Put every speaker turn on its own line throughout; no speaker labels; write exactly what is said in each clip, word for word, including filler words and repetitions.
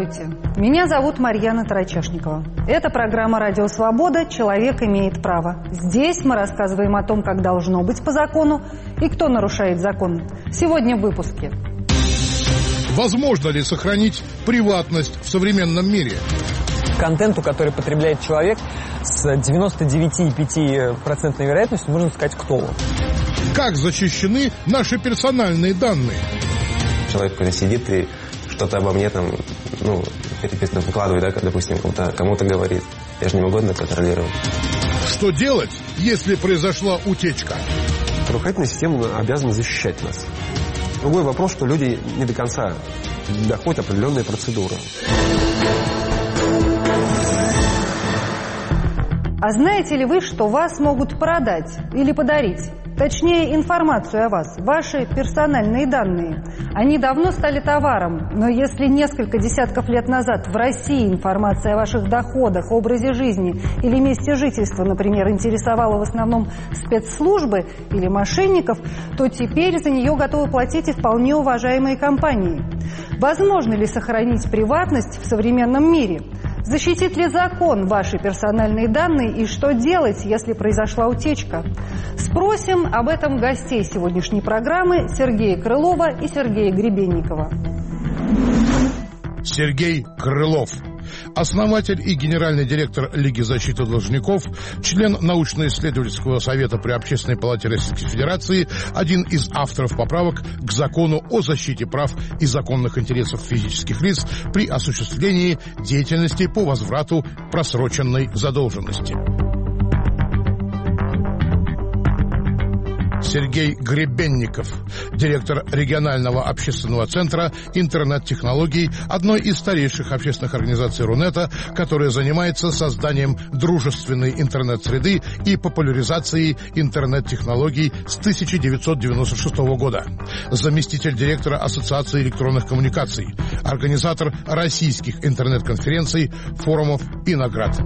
Здравствуйте, меня зовут Марьяна Тарачешникова. Это программа «Радио Свобода. Человек имеет право». Здесь мы рассказываем о том, как должно быть по закону и кто нарушает закон. Сегодня в выпуске.
Возможно ли сохранить приватность в современном мире?
Контенту, который потребляет человек, с девяносто девять целых пять десятых процента вероятностью можно сказать, кто он.
Как защищены наши персональные данные?
Человек, когда сидит и что-то обо мне там, ну, переписано выкладывает, да, допустим, кому-то, кому-то говорит. Я же не могу это контролировать.
Что делать, если произошла утечка?
Правоохранительная система обязана защищать нас. Другой вопрос, что люди не до конца доходят определенные процедуры.
А знаете ли вы, что вас могут продать или подарить? Точнее, информацию о вас, ваши персональные данные. Они давно стали товаром, но если несколько десятков лет назад в России информация о ваших доходах, образе жизни или месте жительства, например, интересовала в основном спецслужбы или мошенников, то теперь за нее готовы платить и вполне уважаемые компании. Возможно ли сохранить приватность в современном мире? Защитит ли закон ваши персональные данные и что делать, если произошла утечка? Спросим об этом гостей сегодняшней программы Сергея Крылова и Сергея Гребенникова.
Сергей Крылов. Основатель и генеральный директор Лиги защиты должников, член научно-исследовательского совета при Общественной палате Российской Федерации, один из авторов поправок к закону о защите прав и законных интересов физических лиц при осуществлении деятельности по возврату просроченной задолженности. Сергей Гребенников, директор регионального общественного центра интернет-технологий, одной из старейших общественных организаций Рунета, которая занимается созданием дружественной интернет-среды и популяризацией интернет-технологий с тысяча девятьсот девяносто шестого года. Заместитель директора Ассоциации электронных коммуникаций, организатор российских интернет-конференций, форумов и наград.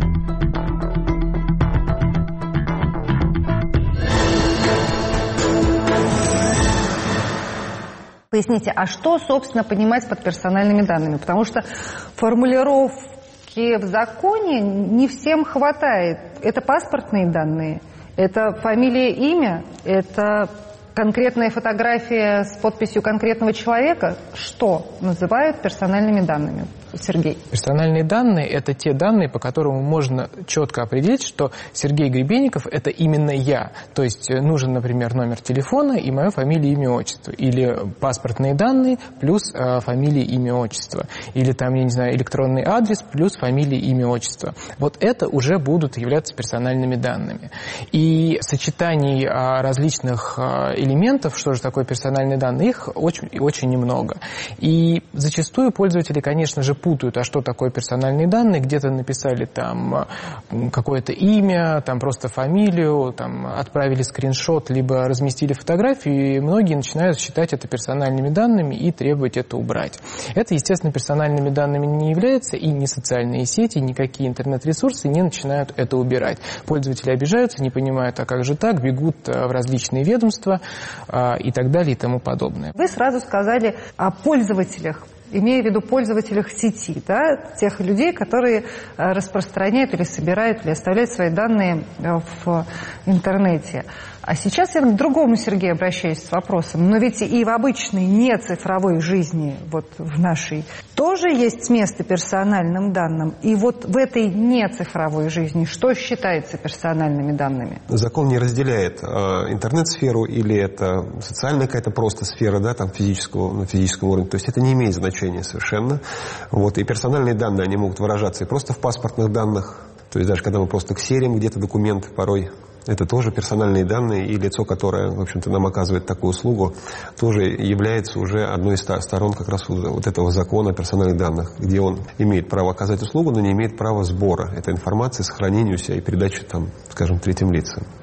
Поясните, а что, собственно, понимать под персональными данными? Потому что формулировки в законе не всем хватает. Это паспортные данные, это фамилия, имя, это конкретная фотография с подписью конкретного человека. Что называют персональными данными? Сергей.
Персональные данные – это те данные, по которым можно четко определить, что Сергей Гребенников – это именно я. То есть нужен, например, номер телефона и мое фамилия, имя, отчество. Или паспортные данные плюс э, фамилия, имя, отчество. Или там, я не знаю, электронный адрес плюс фамилия, имя, отчество. Вот это уже будут являться персональными данными. И сочетаний э, различных э, элементов, что же такое персональные данные, их очень, очень немного. И зачастую пользователи, конечно же, путают, а что такое персональные данные, где-то написали там какое-то имя, там просто фамилию, там отправили скриншот, либо разместили фотографию, и многие начинают считать это персональными данными и требовать это убрать. Это, естественно, персональными данными не является, и ни социальные сети, никакие интернет-ресурсы не начинают это убирать. Пользователи обижаются, не понимают, а как же так, бегут в различные ведомства и так далее и тому подобное.
Вы сразу сказали о пользователях, имея в виду пользователях сети, да, тех людей, которые распространяют или собирают, или оставляют свои данные в интернете. А сейчас я к другому Сергею обращаюсь с вопросом. Но ведь и в обычной нецифровой жизни, вот в нашей, тоже есть место персональным данным. И вот в этой нецифровой жизни что считается персональными данными?
Закон не разделяет э, интернет-сферу или это социальная какая-то просто сфера, да, там физического, на физическом уровне. То есть это не имеет значения совершенно. Вот. И персональные данные, они могут выражаться и просто в паспортных данных. То есть даже когда мы просто ксерим где-то документы порой, это тоже персональные данные, и лицо, которое, в общем-то, нам оказывает такую услугу, тоже является уже одной из сторон как раз вот этого закона о персональных данных, где он имеет право оказать услугу, но не имеет права сбора этой информации, сохранения у себя и передачи, там, скажем, третьим лицам.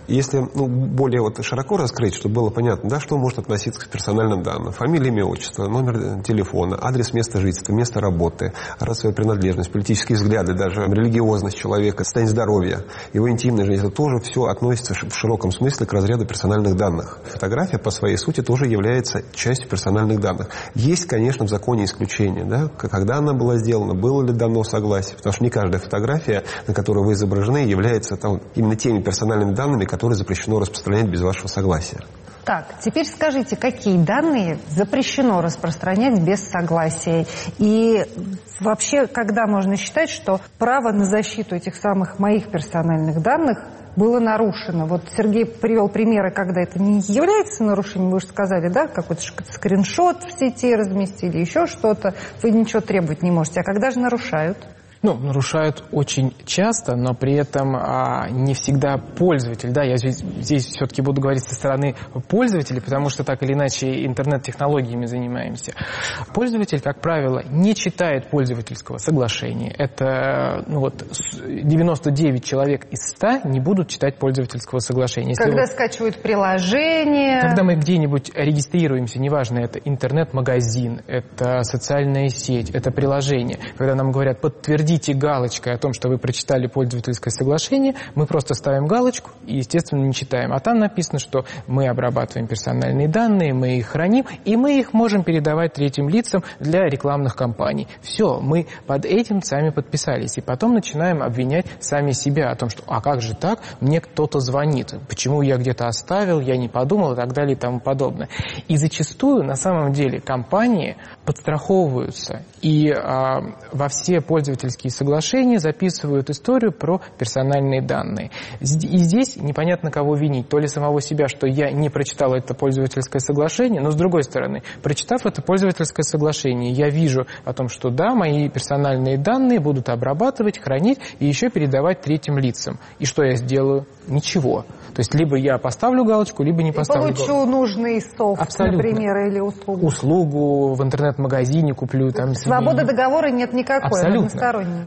Если ну, более вот широко раскрыть, чтобы было понятно, да, что может относиться к персональным данным. Фамилия, имя, отчество, номер телефона, адрес места жительства, место работы, расовая принадлежность, политические взгляды, даже религиозность человека, состояние здоровья, его интимная жизнь. Это тоже все относится в широком смысле к разряду персональных данных. Фотография по своей сути тоже является частью персональных данных. Есть, конечно, в законе исключения, да, когда она была сделана, было ли дано согласие, потому что не каждая фотография, на которой вы изображены, является там, именно теми персональными данными, которые запрещено распространять без вашего согласия.
Так, теперь скажите, какие данные запрещено распространять без согласия? И вообще, когда можно считать, что право на защиту этих самых моих персональных данных было нарушено? Вот Сергей привел примеры, когда это не является нарушением, вы же сказали, да, какой-то скриншот в сети разместили, еще что-то, вы ничего требовать не можете. А когда же нарушают?
Ну, нарушают очень часто, но при этом а, не всегда пользователь. Да, я здесь, здесь все-таки буду говорить со стороны пользователя, потому что так или иначе интернет-технологиями занимаемся. Пользователь, как правило, не читает пользовательского соглашения. Это ну, вот, девяносто девять человек из ста не будут читать пользовательского соглашения. Если
когда
вот,
скачивают приложение.
Когда мы где-нибудь регистрируемся, неважно, это интернет-магазин, это социальная сеть, это приложение, когда нам говорят «подтвердите галочкой о том, что вы прочитали пользовательское соглашение», мы просто ставим галочку и, естественно, не читаем. А там написано, что мы обрабатываем персональные данные, мы их храним, и мы их можем передавать третьим лицам для рекламных кампаний. Все, мы под этим сами подписались. И потом начинаем обвинять сами себя о том, что «а как же так? Мне кто-то звонит. Почему я где-то оставил, я не подумал» и так далее и тому подобное. И зачастую, на самом деле, компании подстраховываются и а, во все пользовательские соглашения записывают историю про персональные данные. И здесь непонятно, кого винить. То ли самого себя, что я не прочитал это пользовательское соглашение, но с другой стороны, прочитав это пользовательское соглашение, я вижу о том, что да, мои персональные данные будут обрабатывать, хранить и еще передавать третьим лицам. И что я сделаю? Ничего. То есть либо я поставлю галочку, либо не поставлю
галочку.
Получу
нужный софт,
абсолютно.
Например, или услугу.
Услугу в интернет-магазине куплю. Там
свободы себе... договора нет никакой,
абсолютно.
Односторонней.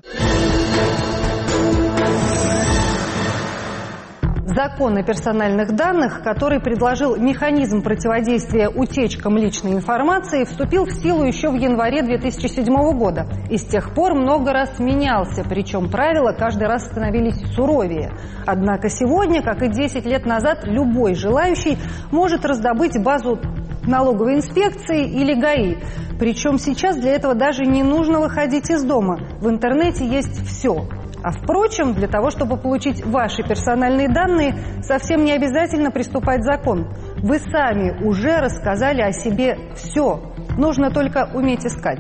Закон о персональных данных, который предложил механизм противодействия утечкам личной информации, вступил в силу еще в январе две тысячи седьмого года. И с тех пор много раз менялся, причем правила каждый раз становились суровее. Однако сегодня, как и десять лет назад, любой желающий может раздобыть базу налоговой инспекции или ГАИ. Причем сейчас для этого даже не нужно выходить из дома. В интернете есть все. А впрочем, для того, чтобы получить ваши персональные данные, совсем не обязательно приступать закон. Вы сами уже рассказали о себе все. Нужно только уметь искать.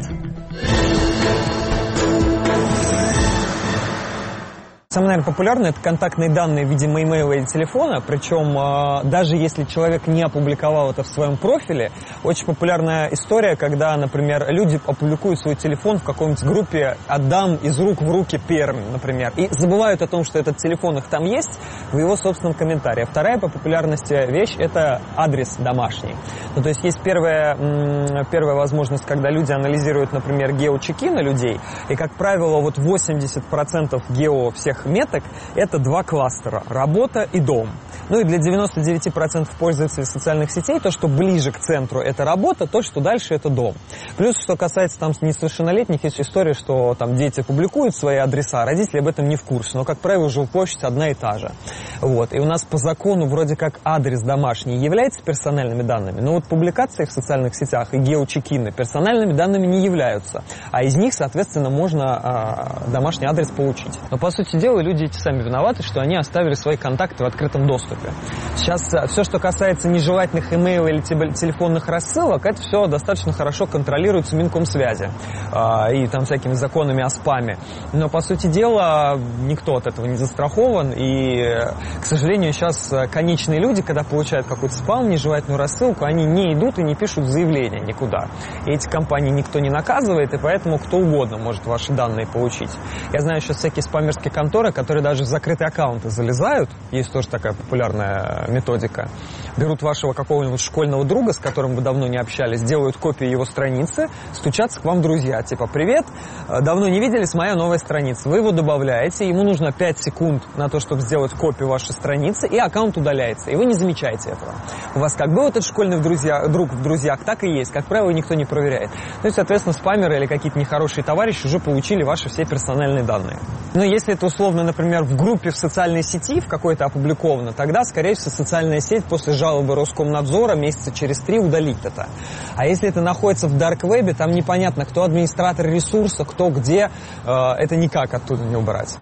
Самое, наверное, популярное – это контактные данные в виде имейла или телефона. Причем, э, даже если человек не опубликовал это в своем профиле, очень популярная история, когда, например, люди опубликуют свой телефон в какой-нибудь группе «Отдам из рук в руки Пермь», например, и забывают о том, что этот телефон их там есть, в его собственном комментарии. Вторая по популярности вещь – это адрес домашний. Ну, то есть есть первая, первая возможность, когда люди анализируют, например, геочеки на людей, и, как правило, вот восемьдесят процентов гео всех меток – это два кластера – работа и дом. Ну и для девяноста девяти процентов пользователей социальных сетей то, что ближе к центру – это работа, то, что дальше – это дом. Плюс, что касается там несовершеннолетних, есть история, что там дети публикуют свои адреса, родители об этом не в курсе, но, как правило, жилплощадь одна и та же. Вот. И у нас по закону вроде как адрес домашний является персональными данными, но вот публикации в социальных сетях и геочекины персональными данными не являются, а из них, соответственно, можно э, домашний адрес получить. Но, по сути дела, люди эти сами виноваты, что они оставили свои контакты в открытом доступе. Сейчас все, что касается нежелательных имейлов или телефонных рассылок, это все достаточно хорошо контролируется Минкомсвязи э, и там всякими законами о спаме. Но, по сути дела, никто от этого не застрахован, и, к сожалению, сейчас конечные люди, когда получают какой-то спам, нежелательную рассылку, они не идут и не пишут заявления никуда. И эти компании никто не наказывает, и поэтому кто угодно может ваши данные получить. Я знаю сейчас всякие спамерские конторы, которые даже в закрытые аккаунты залезают, есть тоже такая популярная методика, берут вашего какого-нибудь школьного друга, с которым вы давно не общались, делают копии его страницы, стучатся к вам друзья, типа «Привет, давно не виделись, моя новая страница». Вы его добавляете, ему нужно пять секунд на то, чтобы сделать копию вашей странице, и аккаунт удаляется, и вы не замечаете этого. У вас как был этот школьный в друзья, друг в друзьях, так и есть. Как правило, никто не проверяет. Ну и, соответственно, спамеры или какие-то нехорошие товарищи уже получили ваши все персональные данные. Но если это условно, например, в группе в социальной сети в какой-то опубликовано, тогда, скорее всего, социальная сеть после жалобы Роскомнадзора месяца через три удалит это. А если это находится в дарк-вебе, там непонятно, кто администратор ресурса, кто где, э, это никак оттуда не убрать.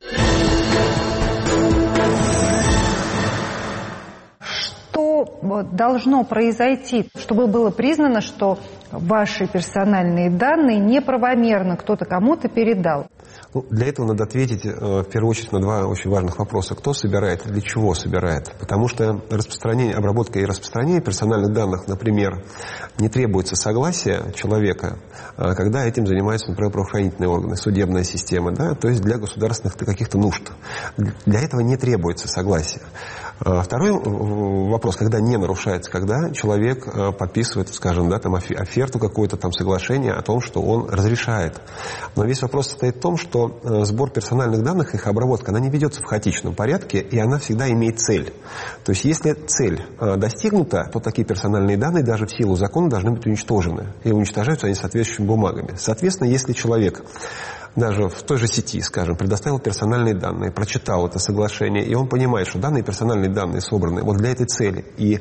Что должно произойти, чтобы было признано, что ваши персональные данные неправомерно кто-то кому-то передал?
Ну, для этого надо ответить, в первую очередь, на два очень важных вопроса. Кто собирает и для чего собирает? Потому что распространение, обработка и распространение персональных данных, например, не требуется согласия человека, когда этим занимаются, например, правоохранительные органы, судебная система, да, то есть для государственных каких-то нужд. Для этого не требуется согласия. Второй вопрос, когда не нарушается, когда человек подписывает, скажем, да, там, оферту какое-то, там, соглашение о том, что он разрешает. Но весь вопрос состоит в том, что сбор персональных данных, их обработка, она не ведется в хаотичном порядке, и она всегда имеет цель. То есть, если цель достигнута, то такие персональные данные даже в силу закона должны быть уничтожены. И уничтожаются они соответствующими бумагами. Соответственно, если человек даже в той же сети, скажем, предоставил персональные данные, прочитал это соглашение, и он понимает, что данные персональные данные собраны вот для этой цели, и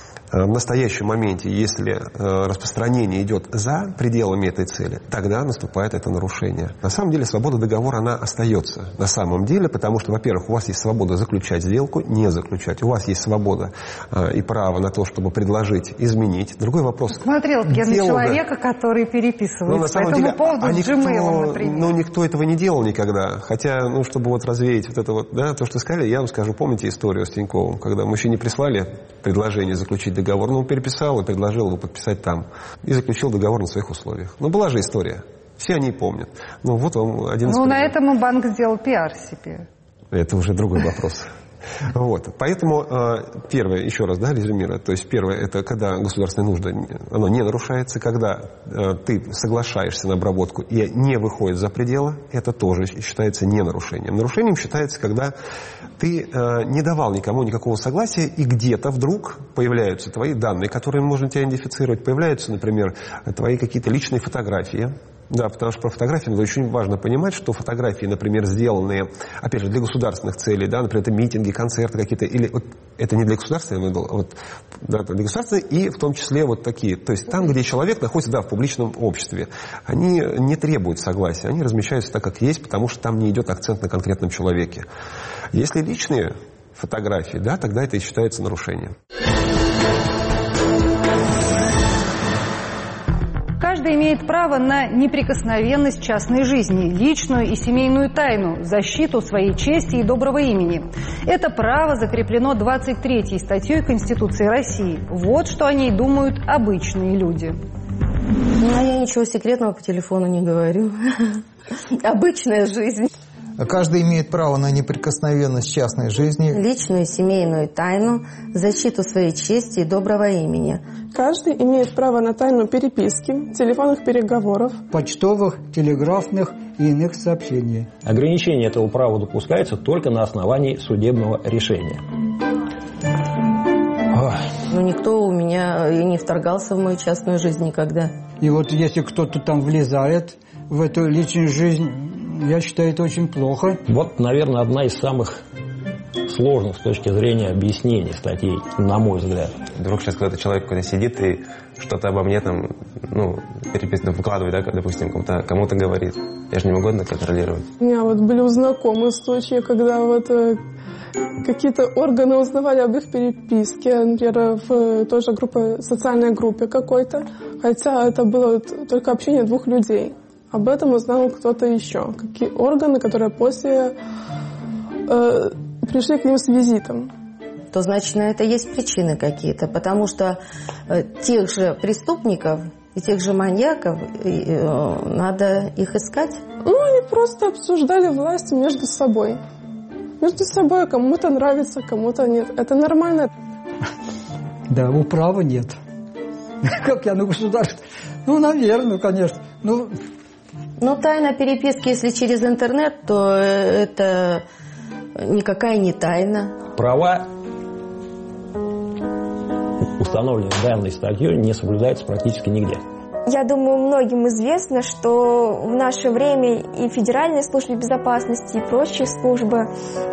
в настоящем моменте, если распространение идет за пределами этой цели, тогда наступает это нарушение. На самом деле свобода договора, она остается на самом деле, потому что, во-первых, у вас есть свобода заключать сделку, не заключать. У вас есть свобода и право на то, чтобы предложить, изменить. Другой вопрос.
Смотрел я на человека, который переписывается по этому поводу с Gmail, например.
Ну, никто этого не делал никогда. Хотя, ну, чтобы вот развеять вот это вот, да, то, что сказали, я вам скажу, помните историю с Тиньковым, когда мужчине прислали предложение заключить договор? Договор, ну, он переписал и предложил его подписать там. И заключил договор на своих условиях. Ну, была же история. Все они помнят. Ну, вот вам один из
Ну,
примеров.
на этом банк сделал пиар себе.
Это уже другой вопрос. Вот. Поэтому, первое, еще раз, да, резюмируя, то есть первое, это когда государственная нужда, оно не нарушается, когда ты соглашаешься на обработку и не выходит за пределы, это тоже считается не нарушением. Нарушением считается, когда ты не давал никому никакого согласия, и где-то вдруг появляются твои данные, которые можно тебя идентифицировать, появляются, например, твои какие-то личные фотографии. Да, потому что про фотографии надо очень важно понимать, что фотографии, например, сделанные, опять же, для государственных целей, да, например, это митинги, концерты какие-то, или вот, это не для государственной, вот, да, для государственной, и в том числе вот такие, то есть там, где человек находится, да, в публичном обществе, они не требуют согласия, они размещаются так, как есть, потому что там не идет акцент на конкретном человеке. Если личные фотографии, да, тогда это и считается нарушением.
Каждый имеет право на неприкосновенность частной жизни, личную и семейную тайну, защиту своей чести и доброго имени. Это право закреплено двадцать третьей статьей Конституции России. Вот что о ней думают обычные люди.
Ну, а я ничего секретного по телефону не говорю. Обычная жизнь.
Каждый имеет право на неприкосновенность частной жизни,
личную и семейную тайну, защиту своей чести и доброго имени.
Каждый имеет право на тайну переписки, телефонных переговоров,
почтовых, телеграфных и иных сообщений.
Ограничение этого права допускается только на основании судебного решения.
Но никто у меня и не вторгался в мою частную жизнь никогда.
И вот если кто-то там влезает в эту личную жизнь, я считаю, это очень плохо.
Вот, наверное, одна из самых сложных с точки зрения объяснения статей, на мой взгляд.
Вдруг сейчас кто-то человек какой-то сидит и что-то обо мне там, ну, переписано, выкладывает, да, допустим, кому-то, кому-то говорит. Я же не могу это контролировать.
У меня вот были знакомые случаи, когда вот э, какие-то органы узнавали об их переписке, например, в той же группе, социальной группе какой-то, хотя это было только общение двух людей. Об этом узнал кто-то еще. Какие органы, которые после э, пришли к ним с визитом.
То, значит, на это есть причины какие-то, потому что э, тех же преступников и тех же маньяков э, надо их искать.
Ну, они просто обсуждали власть между собой. Между собой кому-то нравится, кому-то нет. Это нормально.
Да, управы нет. Как я на государство? Ну, наверное, конечно. Ну...
Ну, тайна переписки, если через интернет, то это никакая не тайна.
Права, установленные данной статьей, не соблюдаются практически нигде.
Я думаю, многим известно, что в наше время и Федеральная служба безопасности, и прочие службы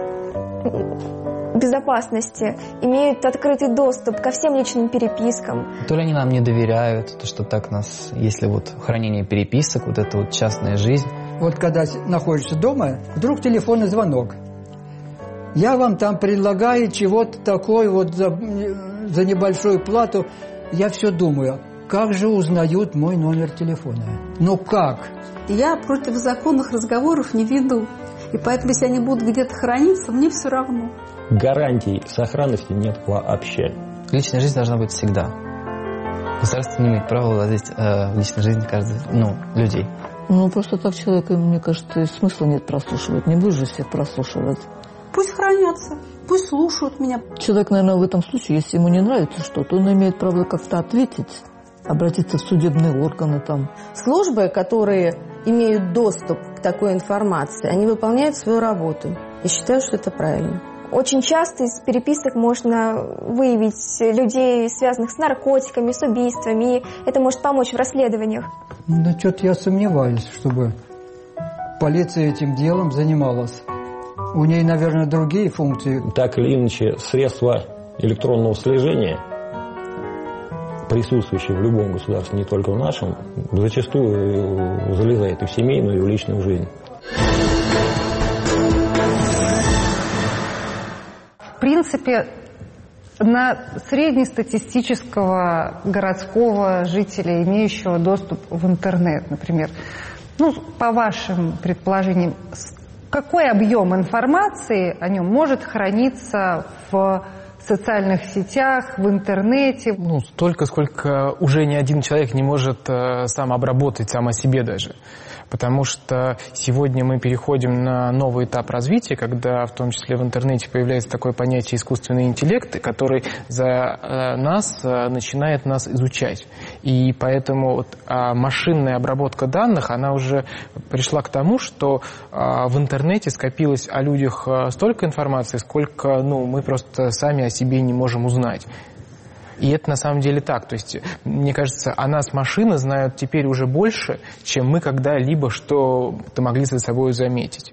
безопасности имеют открытый доступ ко всем личным перепискам.
То ли они нам не доверяют, то что так нас, если вот хранение переписок, вот это вот частная жизнь.
Вот когда находишься дома, вдруг телефонный звонок. Я вам там предлагаю чего-то такое вот за, за небольшую плату. Я все думаю, как же узнают мой номер телефона? Ну как?
Я против законных разговоров не веду. И поэтому, если они будут где-то храниться, мне все равно.
Гарантий сохранности нет вообще.
Личная жизнь должна быть всегда. Государство не имеет права лазить э, в личную жизнь каждого, ну, людей.
Ну, просто так человека, мне кажется, и смысла нет прослушивать. Не будешь же всех прослушивать.
Пусть хранятся, пусть слушают меня.
Человек, наверное, в этом случае, если ему не нравится что-то, он имеет право как-то ответить, обратиться в судебные органы там.
Службы, которые имеют доступ к такой информации, они выполняют свою работу. И считаю, что это правильно.
Очень часто из переписок можно выявить людей, связанных с наркотиками, с убийствами, и это может помочь в расследованиях.
Ну, что-то я сомневаюсь, чтобы полиция этим делом занималась. У ней, наверное, другие функции.
Так или иначе, средства электронного слежения, присутствующие в любом государстве, не только в нашем, зачастую залезают и в семейную, и в личную жизнь.
В принципе, на среднестатистического городского жителя, имеющего доступ в интернет, например, ну, по вашим предположениям, какой объем информации о нем может храниться в социальных сетях, в интернете?
Ну, столько, сколько уже ни один человек не может э, сам обработать, сам о себе даже. Потому что сегодня мы переходим на новый этап развития, когда в том числе в интернете появляется такое понятие искусственный интеллект, который за э, нас э, начинает нас изучать. И поэтому вот, э, машинная обработка данных, она уже пришла к тому, что э, в интернете скопилось о людях э, столько информации, сколько ну, мы просто сами о себе не можем узнать. И это на самом деле так. То есть, мне кажется, о нас машины знают теперь уже больше, чем мы когда-либо что-то могли за собой заметить.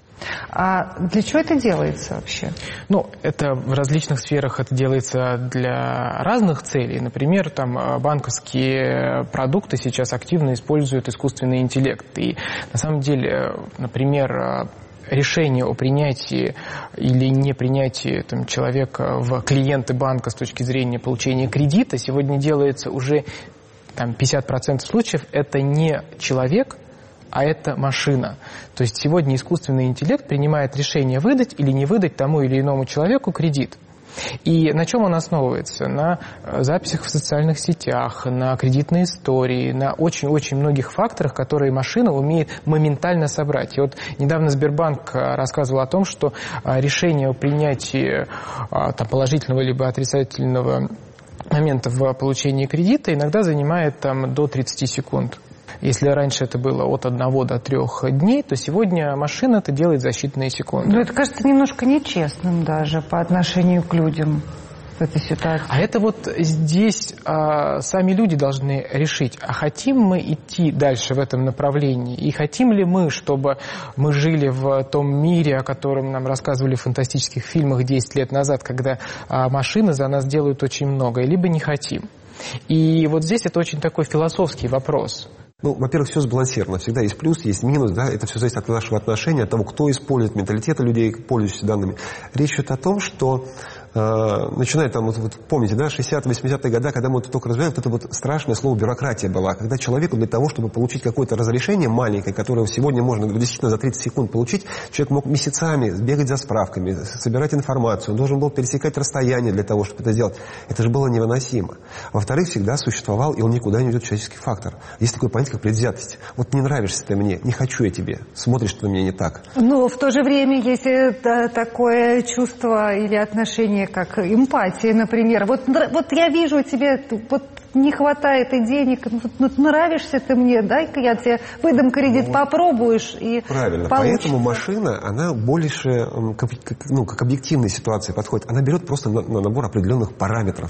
А для чего это делается вообще?
Ну, это в различных сферах это делается для разных целей. Например, там банковские продукты сейчас активно используют искусственный интеллект. И на самом деле, например, решение о принятии или не принятии там, человека в клиенты банка с точки зрения получения кредита сегодня делается уже там, пятьдесят процентов случаев это не человек, а это машина. То есть сегодня искусственный интеллект принимает решение выдать или не выдать тому или иному человеку кредит. И на чем он основывается? На записях в социальных сетях, на кредитной истории, на очень-очень многих факторах, которые машина умеет моментально собрать. И вот недавно Сбербанк рассказывал о том, что решение о принятии там, положительного либо отрицательного момента в получении кредита иногда занимает там, до тридцати секунд. Если раньше это было от одного до трех дней, то сегодня машина это делает за считанные секунды.
Но это кажется немножко нечестным даже по отношению к людям в этой ситуации.
А это вот здесь а, сами люди должны решить, а хотим мы идти дальше в этом направлении, и хотим ли мы, чтобы мы жили в том мире, о котором нам рассказывали в фантастических фильмах десять лет назад, когда а, машины за нас делают очень многое, либо не хотим. И вот здесь это очень такой философский вопрос.
Ну, во-первых, все сбалансировано. Всегда есть плюс, есть минус, да, это все зависит от нашего отношения, от того, кто использует менталитета людей, пользующихся данными. Речь идет о том, что э, начиная там, вот, вот помните, да, шестидесятые-восьмидесятые годы, когда мы это только развивали, вот это вот страшное слово бюрократия была, когда человеку для того, чтобы получить какое-то разрешение маленькое, которое сегодня можно действительно за тридцать секунд получить, человек мог месяцами бегать за справками, собирать информацию, он должен был пересекать расстояние для того, чтобы это сделать. Это же было невыносимо. Во-вторых, всегда существовал, и он никуда не идет, человеческий фактор. Есть такое понятие, как предвзятость. Вот не нравишься ты мне, не хочу я тебе, смотришь ты на меня не так.
Но в то же время есть да, такое чувство или отношение как эмпатия, например. Вот, вот я вижу тебе, вот не хватает и денег, вот нравишься ты мне, дай-ка я тебе выдам кредит, ну, попробуешь и
правильно,
получится.
Поэтому машина, она больше как, ну, как объективной ситуации подходит. Она берет просто на, на набор определенных параметров.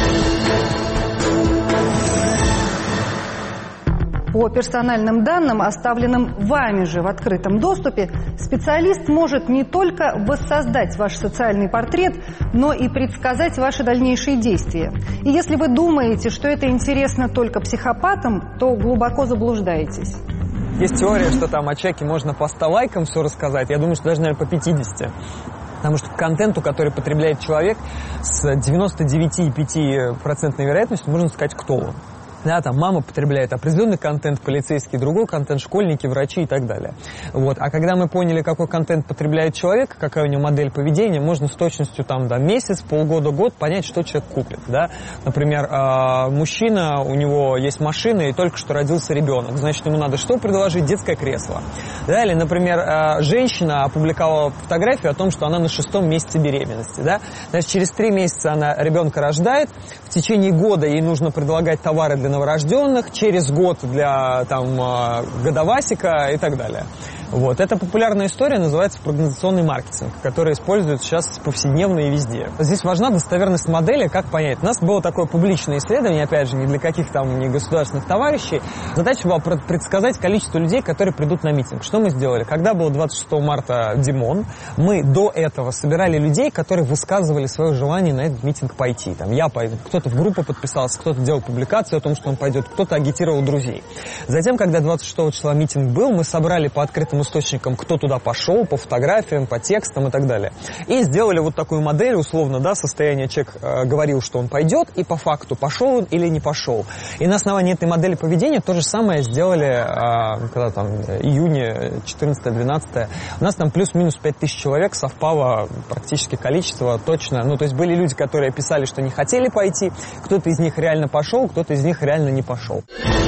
По персональным данным, оставленным вами же в открытом доступе, специалист может не только воссоздать ваш социальный портрет, но и предсказать ваши дальнейшие действия. И если вы думаете, что это интересно только психопатам, то глубоко заблуждаетесь.
Есть теория, что там о человеке можно по ста лайкам все рассказать. Я думаю, что даже, наверное, по пятидесяти. Потому что к контенту, который потребляет человек, с девяносто девять целых пять десятых процента вероятностью можно сказать, кто он. Да, там мама потребляет определенный контент, полицейский другой контент, школьники, врачи и так далее. Вот. А когда мы поняли, какой контент потребляет человек, какая у него модель поведения, можно с точностью там, да, месяц, полгода, год понять, что человек купит. Да? Например, э, мужчина, у него есть машина и только что родился ребенок. Значит, ему надо что предложить? Детское кресло. Да? Или, например, э, женщина опубликовала фотографию о том, что она на шестом месяце беременности. Да? Значит, через три месяца она ребенка рождает, в течение года ей нужно предлагать товары для новорожденных, через год для там, годовасика и так далее. Вот. Эта популярная история называется прогнозационный маркетинг, который используют сейчас повседневно и везде. Здесь важна достоверность модели, как понять. У нас было такое публичное исследование, опять же, не для каких там не государственных товарищей. Задача была предсказать количество людей, которые придут на митинг. Что мы сделали? Когда было двадцать шестого марта Димон, мы до этого собирали людей, которые высказывали свое желание на этот митинг пойти. Там, я пойду, кто-то в группу подписался, кто-то делал публикацию о том, что он пойдет, кто-то агитировал друзей. Затем, когда двадцать шестого числа митинг был, мы собрали по открытым источникам, кто туда пошел, по фотографиям, по текстам и так далее. И сделали вот такую модель, условно, да, состояние человек э, говорил, что он пойдет, и по факту, пошел он или не пошел. И на основании этой модели поведения то же самое сделали, э, когда там, июня четырнадцатое-двенадцатое, у нас там плюс-минус пять тысяч человек совпало практически количество точно. Ну, то есть были люди, которые писали, что не хотели пойти, кто-то из них реально пошел, кто-то из них реально не пошел.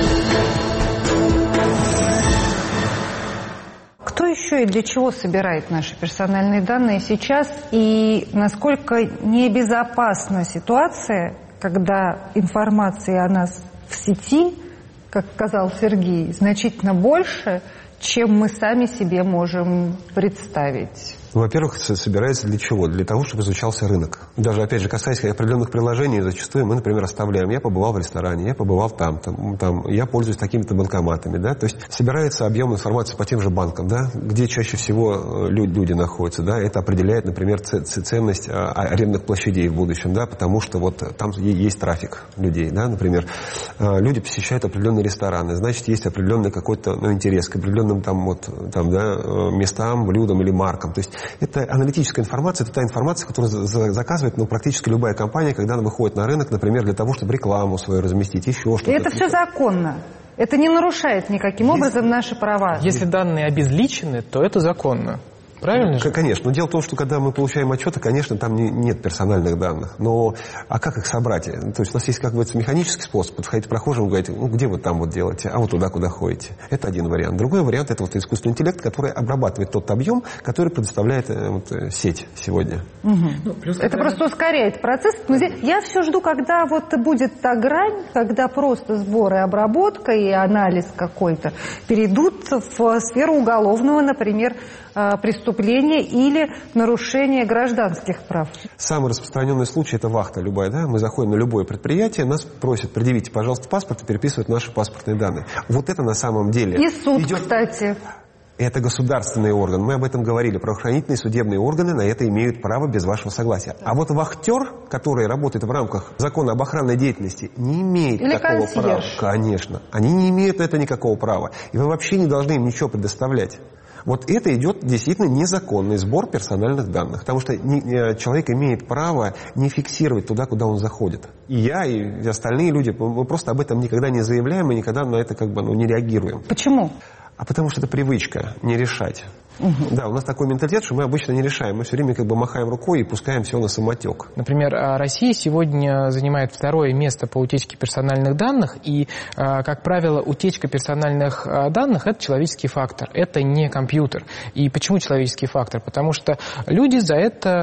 Кто еще и для чего собирает наши персональные данные сейчас? И насколько небезопасна ситуация, когда информации о нас в сети, как сказал Сергей, значительно больше, чем мы сами себе можем представить?
Во-первых, собирается для чего? Для того, чтобы изучался рынок. Даже, опять же, касаясь определенных приложений, зачастую мы, например, оставляем, я побывал в ресторане, я побывал там, там, там я пользуюсь такими-то банкоматами, да, то есть собирается объем информации по тем же банкам, да, где чаще всего люди находятся, да, это определяет, например, ценность арендных площадей в будущем, да, потому что вот там есть трафик людей, да, например, люди посещают определенные рестораны, значит, есть определенный какой-то, ну, интерес к определенным там вот, там, да, местам, блюдам или маркам, то есть это аналитическая информация, это та информация, которую заказывает, ну, практически любая компания, когда она выходит на рынок, например, для того, чтобы рекламу свою разместить, еще что-то.
И это все законно. Это не нарушает никаким Если... образом наши права.
Если данные обезличены, то это законно. Правильно же?
Конечно. Но дело в том, что когда мы получаем отчеты, конечно, там не, нет персональных данных. Но а как их собрать? То есть у нас есть как бы механический способ. Подходить к прохожим и говорить, ну где вы там вот делаете, а вот туда, куда ходите. Это один вариант. Другой вариант – это вот искусственный интеллект, который обрабатывает тот объем, который предоставляет вот, сеть сегодня.
Угу. Ну, это просто ускоряет процесс. Но здесь я все жду, когда вот будет та грань, когда просто сбор и обработка и анализ какой-то перейдут в сферу уголовного, например, преступления или нарушения гражданских прав.
Самый распространенный случай – это вахта любая. Да? Мы заходим на любое предприятие, нас просят, предъявите, пожалуйста, паспорт и переписывают наши паспортные данные. Вот это на самом деле…
И суд, идет... кстати.
Это государственный орган. Мы об этом говорили. Правоохранительные судебные органы на это имеют право без вашего согласия. А вот вахтер, который работает в рамках закона об охранной деятельности, не имеет
Или
такого
консьерж.
права. Конечно. Они не имеют на это никакого права. И вы вообще не должны им ничего предоставлять. Вот это идет действительно незаконный сбор персональных данных, потому что не, человек имеет право не фиксировать туда, куда он заходит. И я, и остальные люди, мы просто об этом никогда не заявляем и никогда на это как бы ну, не реагируем.
Почему?
А потому что это привычка не решать. Угу. Да, у нас такой менталитет, что мы обычно не решаем. Мы все время как бы махаем рукой и пускаем все на самотек.
Например, Россия сегодня занимает второе место по утечке персональных данных. И, как правило, утечка персональных данных – это человеческий фактор. Это не компьютер. И почему человеческий фактор? Потому что люди за это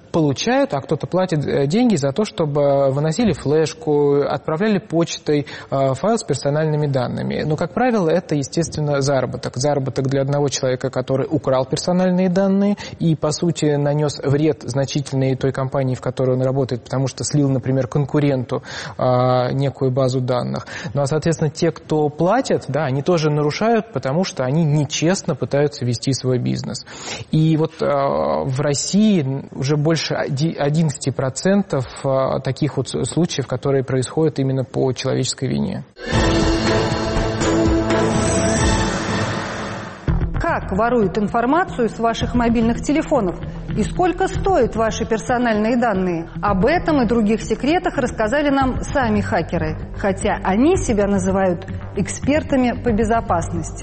получают, а кто-то платит деньги за то, чтобы выносили флешку, отправляли почтой файл с персональными данными. Но, как правило, это, естественно, заработок. Заработок для одного человека, который украл персональные данные и, по сути, нанес вред значительный той компании, в которой он работает, потому что слил, например, конкуренту а, некую базу данных. Ну, а, соответственно, те, кто платят, да, они тоже нарушают, потому что они нечестно пытаются вести свой бизнес. И вот а, в России уже больше одиннадцать процентов а, таких вот случаев, которые происходят именно по человеческой вине.
Как воруют информацию с ваших мобильных телефонов? И сколько стоят ваши персональные данные? Об этом и других секретах рассказали нам сами хакеры, хотя они себя называют экспертами по безопасности.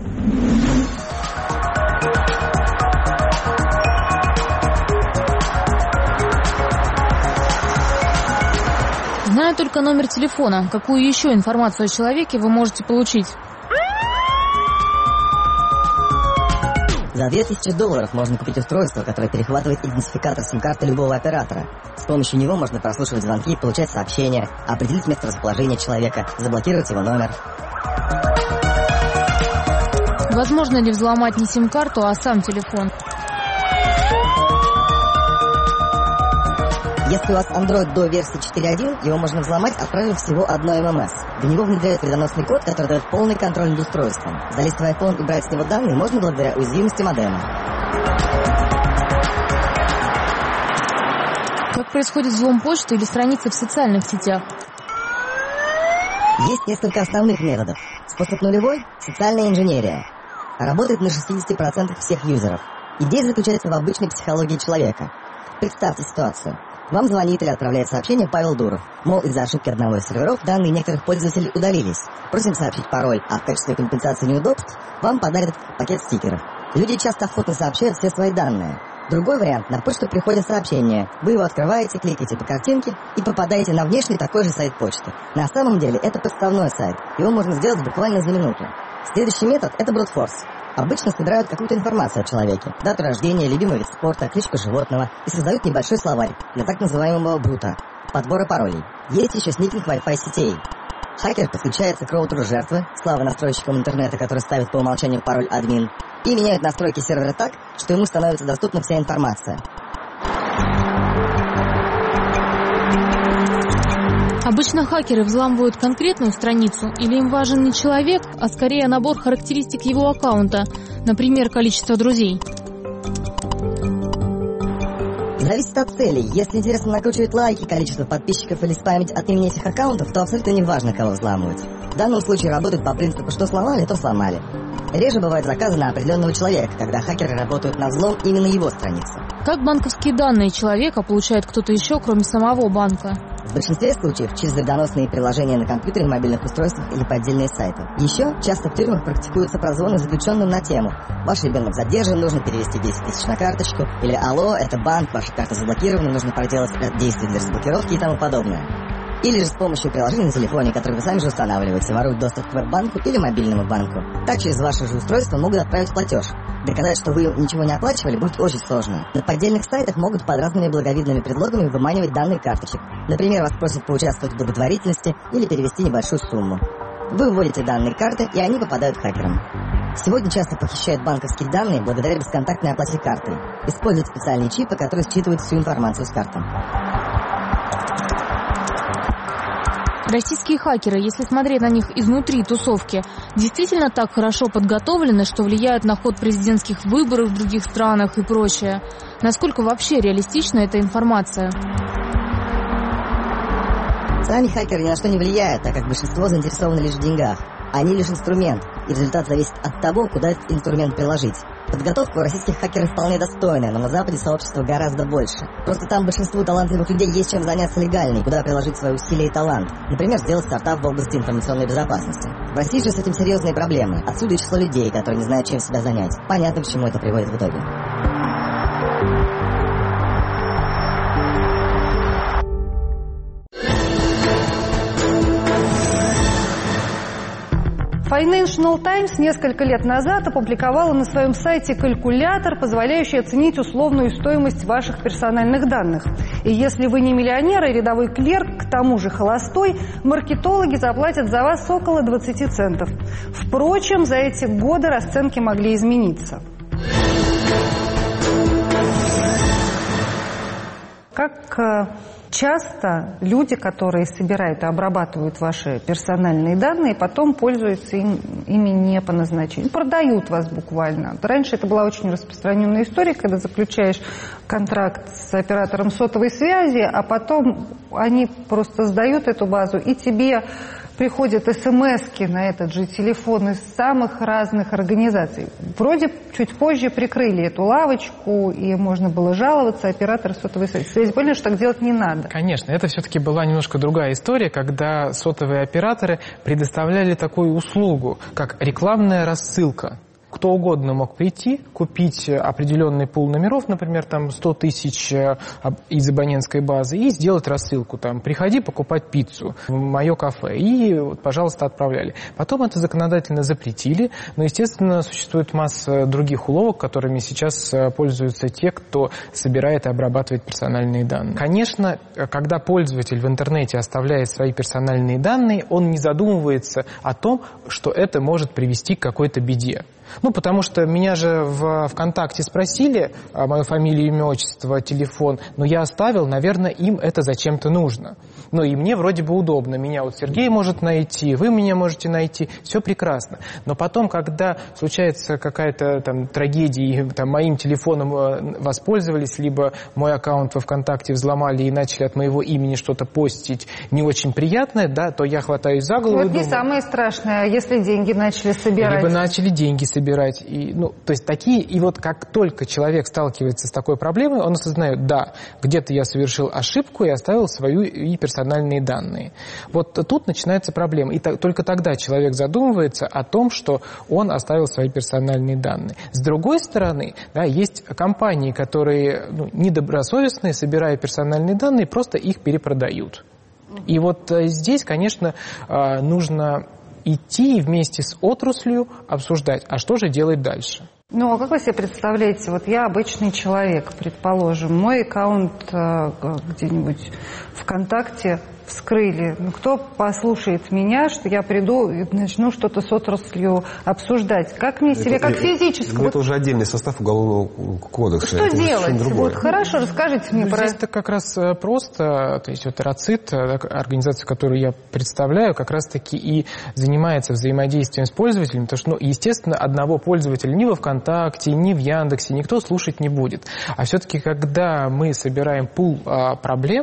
Зная только номер телефона, какую еще информацию о человеке вы можете получить?
За две тысячи долларов можно купить устройство, которое перехватывает идентификатор сим-карты любого оператора. С помощью него можно прослушивать звонки, получать сообщения, определить место расположения человека, заблокировать его номер.
Возможно ли взломать не сим-карту, а сам телефон?
Если у вас Android до версии четыре точка один, его можно взломать, отправив всего одно эм эм эс. В него внедряют вредоносный код, который дает полный контроль над устройством. Залезть в iPhone и брать с него данные можно благодаря уязвимости модема.
Как происходит взлом почты или страницы в социальных сетях?
Есть несколько основных методов. Способ нулевой – социальная инженерия. Работает на шестьдесят процентов всех юзеров. Идея заключается в обычной психологии человека. Представьте ситуацию. Вам звонит или отправляет сообщение Павел Дуров. Мол, из-за ошибки одного из серверов данные некоторых пользователей удалились. Просим сообщить пароль, а в качестве компенсации неудобств вам подарят пакет стикеров. Люди часто охотно сообщают все свои данные. Другой вариант. На почту приходит сообщение. Вы его открываете, кликаете по картинке и попадаете на внешний такой же сайт почты. На самом деле это подставной сайт. Его можно сделать буквально за минуту. Следующий метод – это брутфорс. Обычно собирают какую-то информацию о человеке. Дату рождения, любимый вид спорта, кличку животного. И создают небольшой словарь для так называемого брута. Подбора паролей. Есть еще сникинг Wi-Fi сетей. Хакер подключается к роутеру жертвы, слава настройщикам интернета, который ставит по умолчанию пароль админ, и меняет настройки сервера так, что ему становится доступна вся информация.
Обычно хакеры взламывают конкретную страницу, или им важен не человек, а скорее набор характеристик его аккаунта, например, количество друзей.
Зависит от целей. Если интересно накручивать лайки, количество подписчиков или спамить от имени этих аккаунтов, то абсолютно не важно, кого взламывать. В данном случае работают по принципу «что сломали, то сломали». Реже бывают заказы на определенного человека, когда хакеры работают на взлом именно его страницы.
Как банковские данные человека получает кто-то еще, кроме самого банка?
В большинстве случаев через вредоносные приложения на компьютере, мобильных устройствах или поддельные сайты. Еще часто в тюрьмах практикуются прозвоны заключенным на тему «Ваш ребенок задержан, нужно перевести десять тысяч на карточку» или «Алло, это банк, ваша карта заблокирована, нужно проделать ряд действий для разблокировки» и тому подобное. Или же с помощью приложения на телефоне, которое вы сами же устанавливаете, воруют доступ к веб-банку или мобильному банку. Так через ваше же устройство могут отправить платеж. Доказать, что вы ничего не оплачивали, будет очень сложно. На поддельных сайтах могут под разными благовидными предлогами выманивать данные карточек. Например, вас просят поучаствовать в благотворительности или перевести небольшую сумму. Вы вводите данные карты, и они попадают хакерам. Сегодня часто похищают банковские данные благодаря бесконтактной оплате картой. Используют специальные чипы, которые считывают всю информацию с карты.
Российские хакеры, если смотреть на них изнутри тусовки, действительно так хорошо подготовлены, что влияют на ход президентских выборов в других странах и прочее? Насколько вообще реалистична эта информация?
Сами хакеры ни на что не влияют, так как большинство заинтересованы лишь в деньгах. Они лишь инструмент, и результат зависит от того, куда этот инструмент приложить. Подготовка у российских хакеров вполне достойная, но на Западе сообщество гораздо больше. Просто там большинству талантливых людей есть чем заняться легально и куда приложить свои усилия и талант. Например, сделать стартап в области информационной безопасности. В России же с этим серьезные проблемы. Отсюда и число людей, которые не знают, чем себя занять. Понятно, к чему это приводит в итоге.
Financial Times несколько лет назад опубликовала на своем сайте калькулятор, позволяющий оценить условную стоимость ваших персональных данных. И если вы не миллионер и рядовой клерк, к тому же холостой, маркетологи заплатят за вас около двадцати центов. Впрочем, за эти годы расценки могли измениться. Как часто люди, которые собирают и обрабатывают ваши персональные данные, потом пользуются им, ими не по назначению, продают вас буквально. Раньше это была очень распространенная история, когда заключаешь контракт с оператором сотовой связи, а потом они просто сдают эту базу, и тебе приходят смс-ки на этот же телефон из самых разных организаций. Вроде чуть позже прикрыли эту лавочку, и можно было жаловаться оператору сотовой связи. Поняли, что так делать не надо?
Конечно, это все-таки была немножко другая история, когда сотовые операторы предоставляли такую услугу, как рекламная рассылка. Кто угодно мог прийти, купить определенный пул номеров, например, там сто тысяч из абонентской базы, и сделать рассылку. Там, приходи покупать пиццу в мое кафе. И, вот, пожалуйста, отправляли. Потом это законодательно запретили, но, естественно, существует масса других уловок, которыми сейчас пользуются те, кто собирает и обрабатывает персональные данные. Конечно, когда пользователь в интернете оставляет свои персональные данные, он не задумывается о том, что это может привести к какой-то беде. Ну, потому что меня же в ВКонтакте спросили мою фамилию, имя, отчество, телефон, но я оставил, наверное, им это зачем-то нужно. Ну, и мне вроде бы удобно. Меня вот Сергей может найти, вы меня можете найти, все прекрасно. Но потом, когда случается какая-то там трагедия, и там, моим телефоном воспользовались, либо мой аккаунт во ВКонтакте взломали и начали от моего имени что-то постить не очень приятное, да, то я хватаюсь за голову.
Вот не
думаю,
самое страшное, если деньги начали собирать.
Либо начали деньги собирать. собирать. И, ну, то есть такие, и вот как только человек сталкивается с такой проблемой, он осознает, да, где-то я совершил ошибку и оставил свои и персональные данные. Вот тут начинается проблема. И так, только тогда человек задумывается о том, что он оставил свои персональные данные. С другой стороны, да, есть компании, которые ну, недобросовестные, собирая персональные данные, просто их перепродают. И вот здесь, конечно, нужно идти вместе с отраслью обсуждать, а что же делать дальше.
Ну, а как вы себе представляете, вот я обычный человек, предположим, мой аккаунт э, где-нибудь ВКонтакте вскрыли. Ну, кто послушает меня, что я приду и начну что-то с отраслью обсуждать? Как мне себе, как физическому?
Ну, это уже отдельный состав уголовного кодекса.
Что это делать? Вот хорошо, расскажите мне
ну,
про...
Здесь-то как раз просто, то есть вот РАЦИТ, организация, которую я представляю, как раз-таки и занимается взаимодействием с пользователями, потому что, ну, естественно, одного пользователя ни во ВКонтакте, ни в Яндексе никто слушать не будет. А все-таки, когда мы собираем пул а, проблем,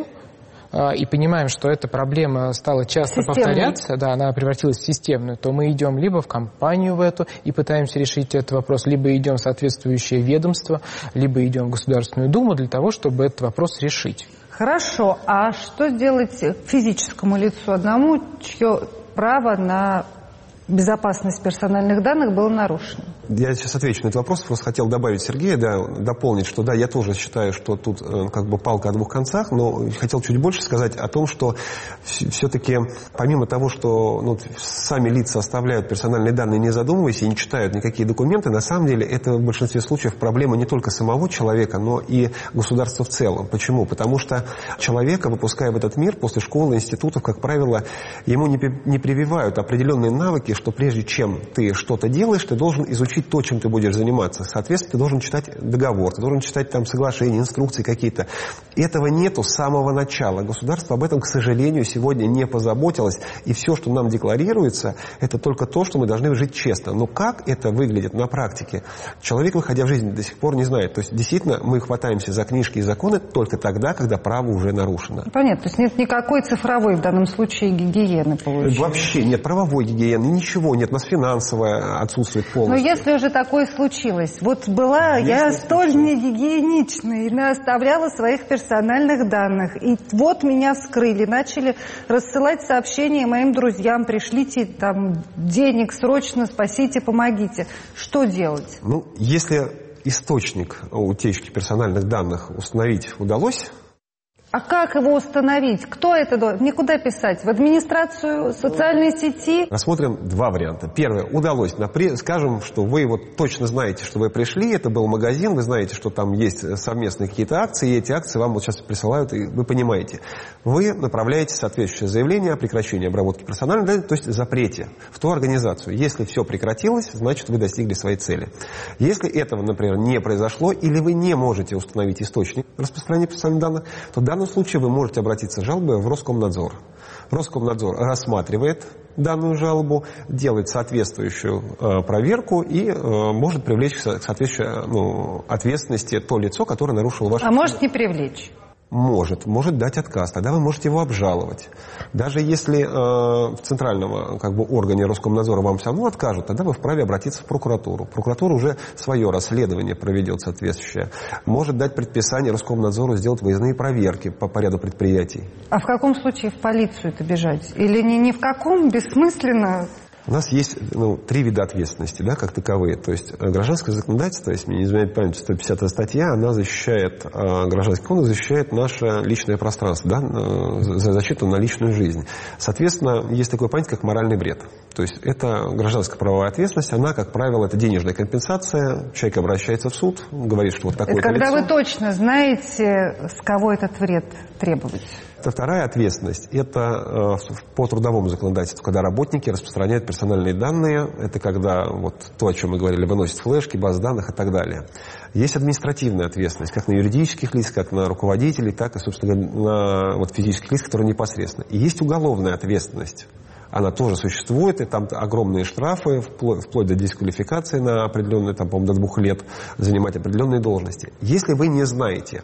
и понимаем, что эта проблема стала часто Системной. повторяться, да, она превратилась в системную, то мы идем либо в компанию в эту и пытаемся решить этот вопрос, либо идем в соответствующее ведомство, либо идем в Государственную Думу для того, чтобы этот вопрос решить.
Хорошо, а что делать физическому лицу одному, чье право на безопасность персональных данных было нарушено?
Я сейчас отвечу на этот вопрос. Просто хотел добавить Сергея, да, дополнить, что да, я тоже считаю, что тут э, как бы палка о двух концах, но хотел чуть больше сказать о том, что все-таки помимо того, что ну, сами лица оставляют персональные данные, не задумываясь и не читают никакие документы, на самом деле это в большинстве случаев проблема не только самого человека, но и государства в целом. Почему? Потому что человека, выпуская в этот мир после школы, институтов, как правило, ему не, не прививают определенные навыки, что прежде чем ты что-то делаешь, ты должен изучить то, чем ты будешь заниматься. Соответственно, ты должен читать договор, ты должен читать там соглашения, инструкции какие-то. Этого нету с самого начала. Государство об этом, к сожалению, сегодня не позаботилось. И все, что нам декларируется, это только то, что мы должны жить честно. Но как это выглядит на практике, человек, выходя в жизнь, до сих пор не знает. То есть, действительно, мы хватаемся за книжки и законы только тогда, когда право уже нарушено.
Понятно. То есть нет никакой цифровой в данном случае гигиены, получается?
Вообще нет правовой гигиены, ничего нет. У нас финансовая отсутствует полностью.
Но если уже такое случилось, вот была если я столь негигиеничной, и оставляла своих персональных данных, и вот меня вскрыли, начали рассылать сообщения моим друзьям, пришлите там денег срочно, спасите, помогите. Что делать?
Ну, если источник утечки персональных данных установить удалось,
А как его установить? Кто это должен? Никуда писать? В администрацию, социальные сети?
Рассмотрим два варианта. Первое. Удалось. Скажем, что вы вот точно знаете, что вы пришли, это был магазин, вы знаете, что там есть совместные какие-то акции, и эти акции вам вот сейчас присылают, и вы понимаете. Вы направляете соответствующее заявление о прекращении обработки персональных данных, то есть запрете в ту организацию. Если все прекратилось, значит, вы достигли своей цели. Если этого, например, не произошло, или вы не можете установить источник распространения персональных данных, то в данном случае вы можете обратиться с жалобой в Роскомнадзор. Роскомнадзор рассматривает данную жалобу, делает соответствующую э, проверку и э, может привлечь к соответствующей ну, ответственности то лицо, которое нарушило ваше...
А может не привлечь?
Может, может дать отказ, тогда вы можете его обжаловать. Даже если э, в центральном как бы, органе Роскомнадзора вам все равно откажут, тогда вы вправе обратиться в прокуратуру. Прокуратура уже свое расследование проведет соответствующее. Может дать предписание Роскомнадзору сделать выездные проверки по, по ряду предприятий.
А в каком случае в полицию-то бежать? Или ни, ни в каком, бессмысленно...
У нас есть ну, три вида ответственности, да, как таковые. То есть гражданское законодательство, если мне не изменяет память, сто пятидесятая статья, она защищает, гражданский кодекс защищает наше личное пространство, да, за защиту на личную жизнь. Соответственно, есть такое понятие, как моральный вред. То есть это гражданская правовая ответственность, она, как правило, это денежная компенсация. Человек обращается в суд, говорит, что вот такое-то
это когда
лицо.
Вы точно знаете, с кого этот вред требовать.
Это вторая ответственность. Это э, по трудовому законодательству, когда работники распространяют персональные данные. Это когда вот то, о чем мы говорили, выносят флешки, базы данных и так далее. Есть административная ответственность, как на юридических лиц, как на руководителей, так и, собственно, на вот, физических лиц, которые непосредственно. И есть уголовная ответственность. Она тоже существует, и там огромные штрафы, вплоть, вплоть до дисквалификации на определенные, там, по-моему, до двух лет занимать определенные должности. Если вы не знаете,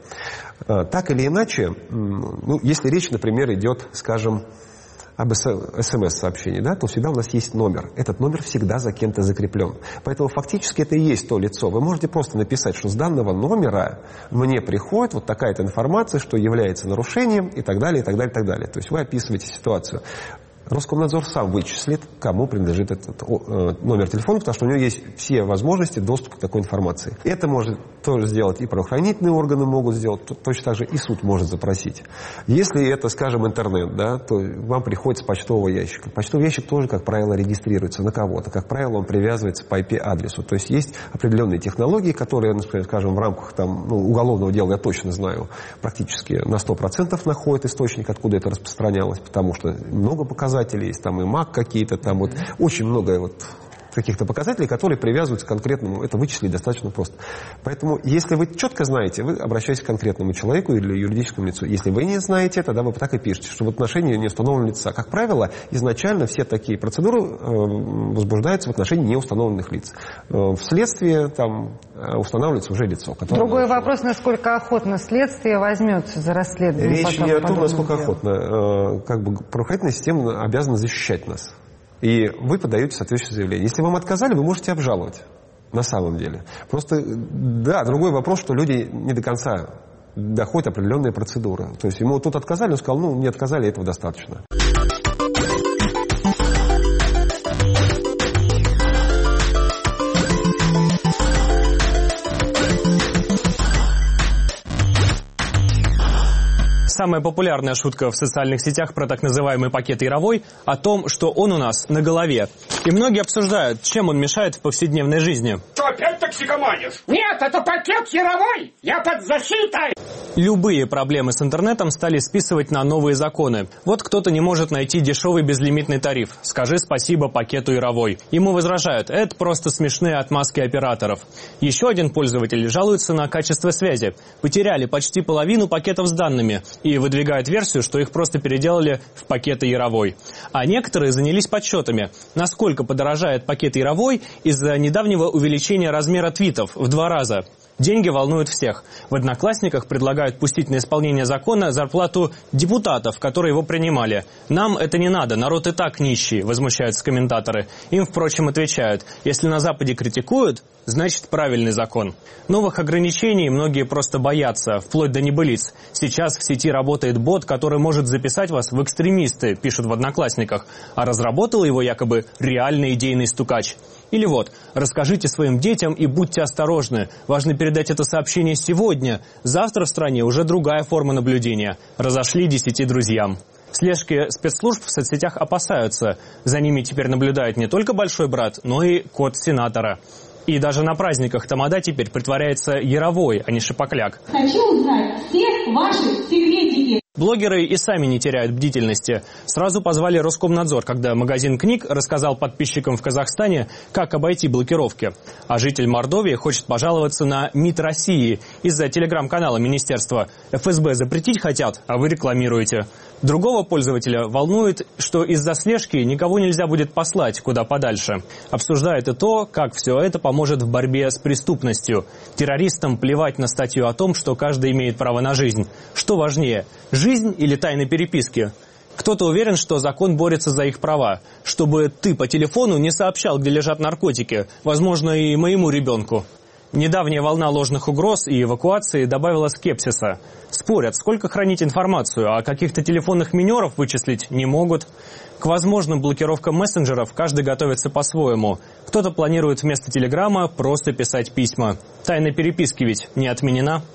так или иначе, ну, если речь, например, идет, скажем, об эс эм эс-сообщении, да, то всегда у нас есть номер. Этот номер всегда за кем-то закреплен. Поэтому фактически это и есть то лицо. Вы можете просто написать, что с данного номера мне приходит вот такая-то информация, что является нарушением и так далее, и так далее, и так далее. То есть вы описываете ситуацию. Роскомнадзор сам вычислит, кому принадлежит этот номер телефона, потому что у него есть все возможности доступа к такой информации. Это может тоже сделать и правоохранительные органы могут сделать, точно так же и суд может запросить. Если это, скажем, интернет, да, то вам приходит с почтового ящика. Почтовый ящик тоже, как правило, регистрируется на кого-то. Как правило, он привязывается по ай пи-адресу. То есть есть определенные технологии, которые, например, скажем, в рамках там, ну, уголовного дела, я точно знаю, практически на сто процентов находят источник, откуда это распространялось, потому что много показателей есть, там и мак какие-то, там вот очень много вот каких-то показателей, которые привязываются к конкретному, это вычислить достаточно просто. Поэтому, если вы четко знаете, вы обращаетесь к конкретному человеку или юридическому лицу. Если вы не знаете, тогда вы так и пишете, что в отношении неустановленного лица. Как правило, изначально все такие процедуры э, возбуждаются в отношении неустановленных лиц. Э, вследствие там устанавливается уже лицо.
Другой вопрос, насколько охотно следствие возьмется за расследование.
Речь не о том, насколько дела. охотно. Э, как бы правоохранительная система обязана защищать нас. И вы подаете соответствующее заявление. Если вам отказали, вы можете обжаловать. На самом деле. Просто, да, другой вопрос, что люди не до конца доходят определенные процедуры. То есть ему тут отказали, он сказал, ну, мне отказали, этого достаточно.
Самая популярная шутка в социальных сетях про так называемый пакет Яровой о том, что он у нас на голове. И многие обсуждают, чем он мешает в повседневной жизни.
Что, опять токсикоманишь? Нет, это пакет Яровой! Я под защитой!
Любые проблемы с интернетом стали списывать на новые законы. Вот кто-то не может найти дешевый безлимитный тариф. Скажи спасибо пакету Яровой. Ему возражают, это просто смешные отмазки операторов. Еще один пользователь жалуется на качество связи. Потеряли почти половину пакетов с данными и выдвигают версию, что их просто переделали в пакеты Яровой. А некоторые занялись подсчетами, насколько подорожает пакет Яровой из-за недавнего увеличения размера твитов в два раза. Деньги волнуют всех. В «Одноклассниках» предлагают пустить на исполнение закона зарплату депутатов, которые его принимали. «Нам это не надо, народ и так нищий», возмущаются комментаторы. Им, впрочем, отвечают, если на Западе критикуют, значит правильный закон. Новых ограничений многие просто боятся, вплоть до небылиц. Сейчас в сети работает бот, который может записать вас в экстремисты, пишут в «Одноклассниках». А разработал его якобы реальный идейный стукач. Или вот, расскажите своим детям и будьте осторожны. Важно передать это сообщение сегодня. Завтра в стране уже другая форма наблюдения. Разошли десяти друзьям. Слежки спецслужб в соцсетях опасаются. За ними теперь наблюдает не только большой брат, но и кот сенатора. И даже на праздниках тамада теперь притворяется Яровой, а не Шапокляк.
Хочу узнать все ваши секретики.
Блогеры и сами не теряют бдительности. Сразу позвали Роскомнадзор, когда магазин книг рассказал подписчикам в Казахстане, как обойти блокировки. А житель Мордовии хочет пожаловаться на МИД России из-за телеграм-канала министерства. эф эс бэ запретить хотят, а вы рекламируете. Другого пользователя волнует, что из-за слежки никого нельзя будет послать куда подальше. Обсуждает и то, как все это поможет в борьбе с преступностью. Террористам плевать на статью о том, что каждый имеет право на жизнь. Что важнее – жизнь или тайны переписки? Кто-то уверен, что закон борется за их права. Чтобы ты по телефону не сообщал, где лежат наркотики. Возможно, и моему ребенку. Недавняя волна ложных угроз и эвакуации добавила скепсиса. Спорят, сколько хранить информацию, а каких-то телефонных минеров вычислить не могут. К возможным блокировкам мессенджеров каждый готовится по-своему. Кто-то планирует вместо телеграмма просто писать письма. Тайна переписки ведь не отменена.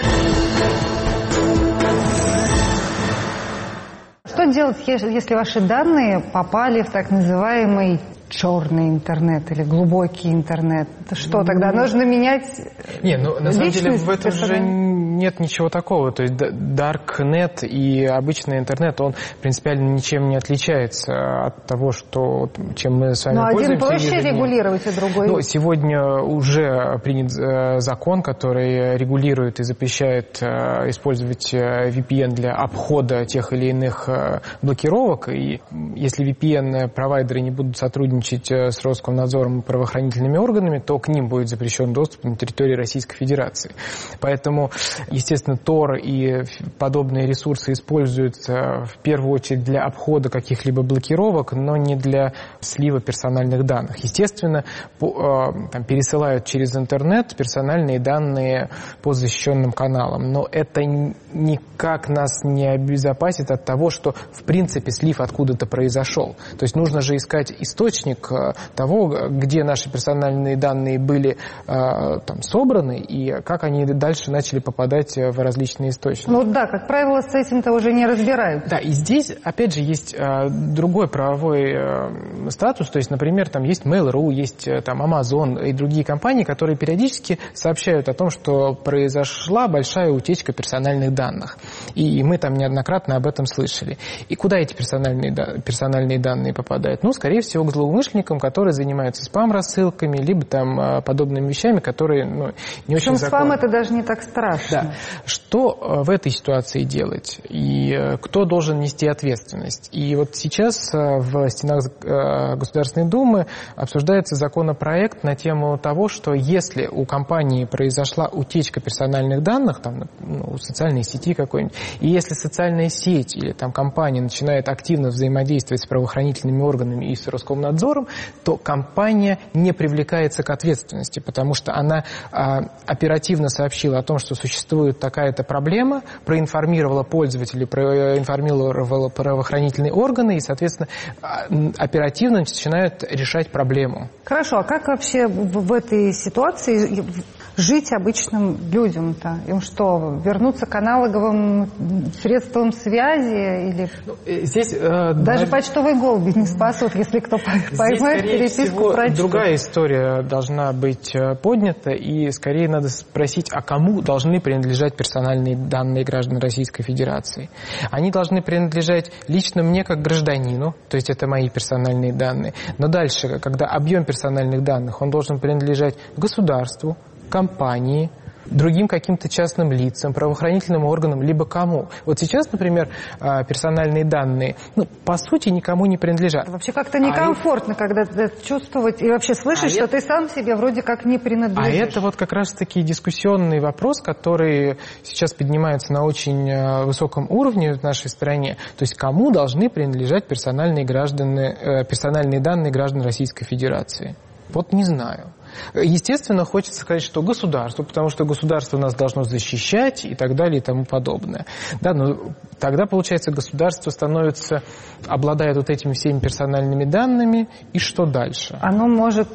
Что делать, если ваши данные попали в так называемый черный интернет или глубокий интернет? Что тогда? Нужно менять
Не, ну на самом деле в этом
персонажа?
же нет ничего такого. То есть Darknet и обычный интернет, он принципиально ничем не отличается от того, что, чем мы с вами
Но
пользуемся.
один проще регулировать, а другой...
Ну, сегодня уже принят э, закон, который регулирует и запрещает э, использовать э, ви пи эн для обхода тех или иных э, блокировок. И если ви пи эн-провайдеры не будут сотрудничать э, с Роскомнадзором и правоохранительными органами, то к ним будет запрещен доступ на территории Российской Федерации. Поэтому, естественно, Тор и подобные ресурсы используются в первую очередь для обхода каких-либо блокировок, но не для слива персональных данных. Естественно, по, э, там, пересылают через интернет персональные данные по защищенным каналам, но это никак нас не обезопасит от того, что в принципе слив откуда-то произошел. То есть нужно же искать источник э, того, где наши персональные данные были э, там, собраны и как они дальше начали попадать в различные источники.
Ну да, как правило, с этим-то уже не разбирают.
Да, и здесь, опять же, есть э, другой правовой э, статус. То есть, например, там есть Mail.ru, есть э, там Amazon и другие компании, которые периодически сообщают о том, что произошла большая утечка персональных данных. И мы там неоднократно об этом слышали. И куда эти персональные, персональные данные попадают? Ну, скорее всего, к злоумышленникам, которые занимаются спам-рассылками, либо там подобными вещами, которые ну, не очень законны.
Спам это даже не так страшно.
Да. Что в этой ситуации делать? И кто должен нести ответственность? И вот сейчас в стенах Государственной Думы обсуждается законопроект на тему того, что если у компании произошла утечка персональных данных, там, ну, социальной сети какой-нибудь, и если социальная сеть или там компания начинает активно взаимодействовать с правоохранительными органами и с Роскомнадзором, то компания не привлекается к ответственности, потому что она а, оперативно сообщила о том, что существует такая-то проблема, проинформировала пользователей, проинформировала правоохранительные органы и, соответственно, оперативно начинают решать проблему.
Хорошо, а как вообще в этой ситуации жить обычным людям-то? Им что, вернуться к аналоговым средствам связи? Или...
Ну, здесь, э,
даже
да...
почтовые голуби не спасут, если кто поймает переписку прочтет.
Другая история должна быть поднята, и скорее надо спросить, а кому должны принадлежать персональные данные граждан Российской Федерации? Они должны принадлежать лично мне как гражданину, то есть это мои персональные данные. Но дальше, когда объем персональных данных, он должен принадлежать государству, компании, другим каким-то частным лицам, правоохранительным органам, либо кому. Вот сейчас, например, персональные данные, ну, по сути, никому не принадлежат.
Вообще как-то некомфортно, а когда это чувствовать и вообще слышать, а что это... ты сам себе вроде как не принадлежишь.
А это вот как раз-таки дискуссионный вопрос, который сейчас поднимается на очень высоком уровне в нашей стране. То есть кому должны принадлежать персональные, граждане, персональные данные граждан Российской Федерации? Вот не знаю. Естественно, хочется сказать, что государство, потому что государство нас должно защищать и так далее и тому подобное. Да, но тогда, получается, государство становится, обладает вот этими всеми персональными данными, и что дальше?
Оно может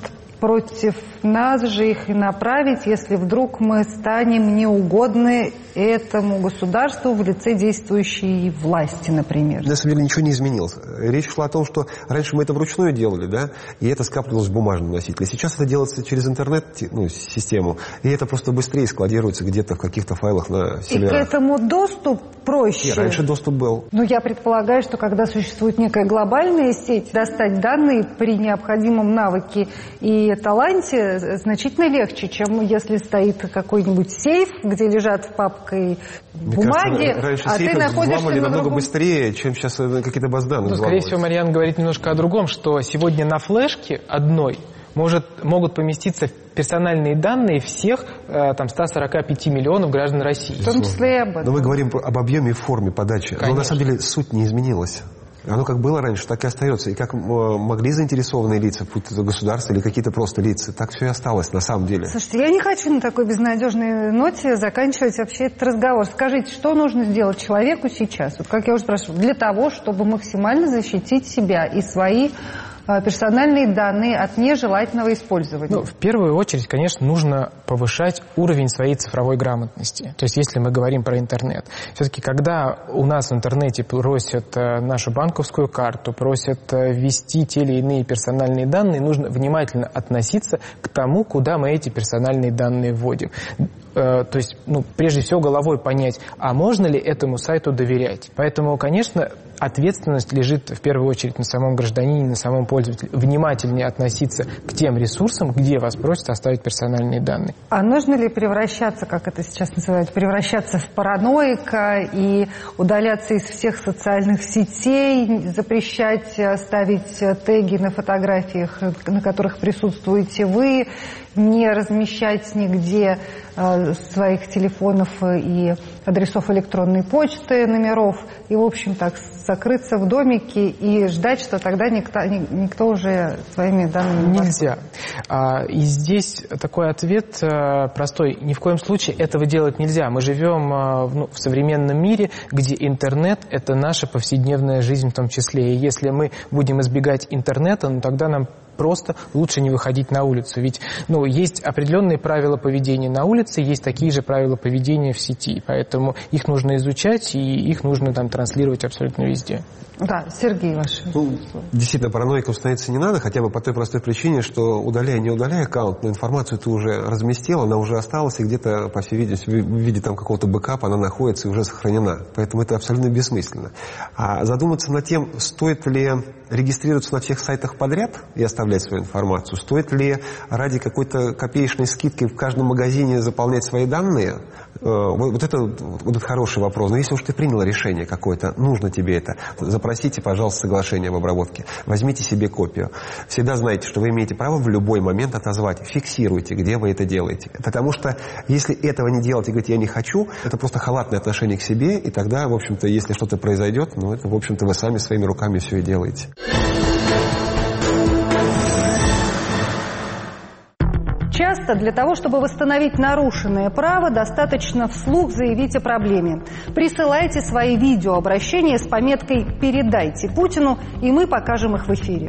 против нас же их и направить, если вдруг мы станем неугодны этому государству в лице действующей власти, например.
На самом деле ничего не изменилось. Речь шла о том, что раньше мы это вручную делали, да, и это скапливалось в бумажном носителе. Сейчас это делается через интернет-систему, ну, и это просто быстрее складируется где-то в каких-то файлах на серверах.
И к этому доступ проще?
Нет, раньше доступ был.
Ну, я предполагаю, что когда существует некая глобальная сеть, достать данные при необходимом навыке и таланте значительно легче, чем если стоит какой-нибудь сейф, где лежат папкой бумаги,
кажется, раньше
а ты находишься на
намного
другом...
быстрее, чем сейчас какие-то баз данных.
Ну, скорее всего, Марьяна говорит немножко о другом, что сегодня на флешке одной может, могут поместиться персональные данные всех там, ста сорока пяти миллионов граждан России.
В том числе и об этом.
Но мы говорим об объеме и форме подачи.
Конечно.
Но на самом деле суть не изменилась. Оно как было раньше, так и остается. И как могли заинтересованные лица, будь это государство или какие-то просто лица, так все и осталось на самом деле.
Слушайте, я не хочу на такой безнадежной ноте заканчивать вообще этот разговор. Скажите, что нужно сделать человеку сейчас, вот как я уже спрашивала, для того, чтобы максимально защитить себя и свои персональные данные от нежелательного использования?
Ну, в первую очередь, конечно, нужно повышать уровень своей цифровой грамотности. То есть, если мы говорим про интернет. Все-таки, когда у нас в интернете просят нашу банковскую карту, просят ввести те или иные персональные данные, нужно внимательно относиться к тому, куда мы эти персональные данные вводим. То есть, ну, прежде всего, головой понять, а можно ли этому сайту доверять. Поэтому, конечно, ответственность лежит в первую очередь на самом гражданине, на самом пользователе. Внимательнее относиться к тем ресурсам, где вас просят оставить персональные данные.
А нужно ли превращаться, как это сейчас называют, превращаться в параноика и удаляться из всех социальных сетей, запрещать ставить теги на фотографиях, на которых присутствуете вы, не размещать нигде э, своих телефонов и адресов электронной почты, номеров, и, в общем, так закрыться в домике и ждать, что тогда никто, никто уже своими данными не
нельзя. А, и здесь такой ответ а, простой. Ни в коем случае этого делать нельзя. Мы живем а, ну, в современном мире, где интернет – это наша повседневная жизнь в том числе. И если мы будем избегать интернета, ну, тогда нам просто лучше не выходить на улицу. Ведь ну, есть определенные правила поведения на улице, есть такие же правила поведения в сети. Поэтому их нужно изучать, и их нужно там транслировать абсолютно везде.
Да, Сергей, ваш.
Ну, действительно, параноиком становиться не надо, хотя бы по той простой причине, что удаляя, не удаляя аккаунт, но информацию ты уже разместил, она уже осталась, и где-то, по всей видимости, в виде там какого-то бэкапа она находится и уже сохранена. Поэтому это абсолютно бессмысленно. А задуматься над тем, стоит ли регистрироваться на всех сайтах подряд и оставлять свою информацию, стоит ли ради какой-то копеечной скидки в каждом магазине заполнять свои данные, вот это, вот это хороший вопрос. Но если уж ты принял решение какое-то, нужно тебе это, запросите, пожалуйста, соглашение об обработке, возьмите себе копию. Всегда знайте, что вы имеете право в любой момент отозвать. Фиксируйте, где вы это делаете. Потому что если этого не делать и говорить «я не хочу», это просто халатное отношение к себе, и тогда, в общем-то, если что-то произойдет, ну, это, в общем-то, вы сами своими руками все и делаете.
Часто для того, чтобы восстановить нарушенное право, достаточно вслух заявить о проблеме. Присылайте свои видеообращения с пометкой «Передайте Путину», и мы покажем их в эфире.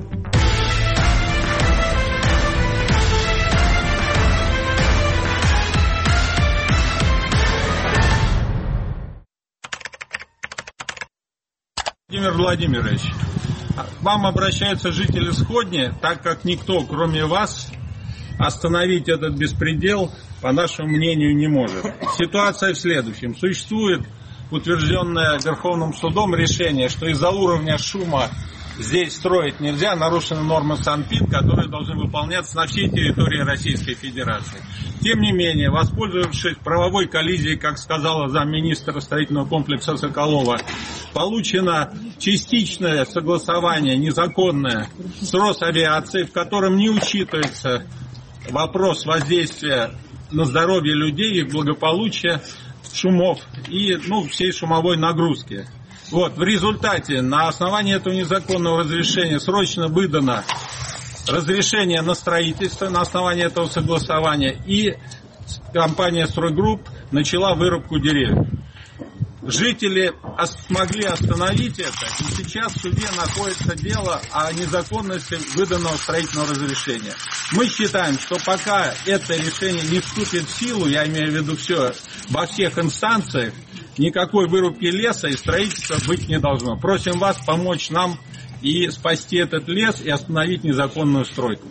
Владимир Владимирович, к вам обращаются жители Сходни, так как никто, кроме вас, остановить этот беспредел, по нашему мнению, не может. Ситуация в следующем. Существует утвержденное Верховным судом решение, что из-за уровня шума здесь строить нельзя, нарушены нормы Санпид, которые должны выполняться на всей территории Российской Федерации. Тем не менее, воспользовавшись правовой коллизией, как сказала замминистра строительного комплекса Соколова, получено частичное согласование, незаконное, с Росавиацией, в котором не учитывается вопрос воздействия на здоровье людей, их благополучия, шумов и ну, всей шумовой нагрузки. Вот, в результате на основании этого незаконного разрешения срочно выдано разрешение на строительство на основании этого согласования, и компания «Стройгрупп» начала вырубку деревьев. Жители смогли остановить это, и сейчас в суде находится дело о незаконности выданного строительного разрешения. Мы считаем, что пока это решение не вступит в силу, я имею в виду все, во всех инстанциях, никакой вырубки леса и строительства быть не должно. Просим вас помочь нам и спасти этот лес и остановить незаконную стройку.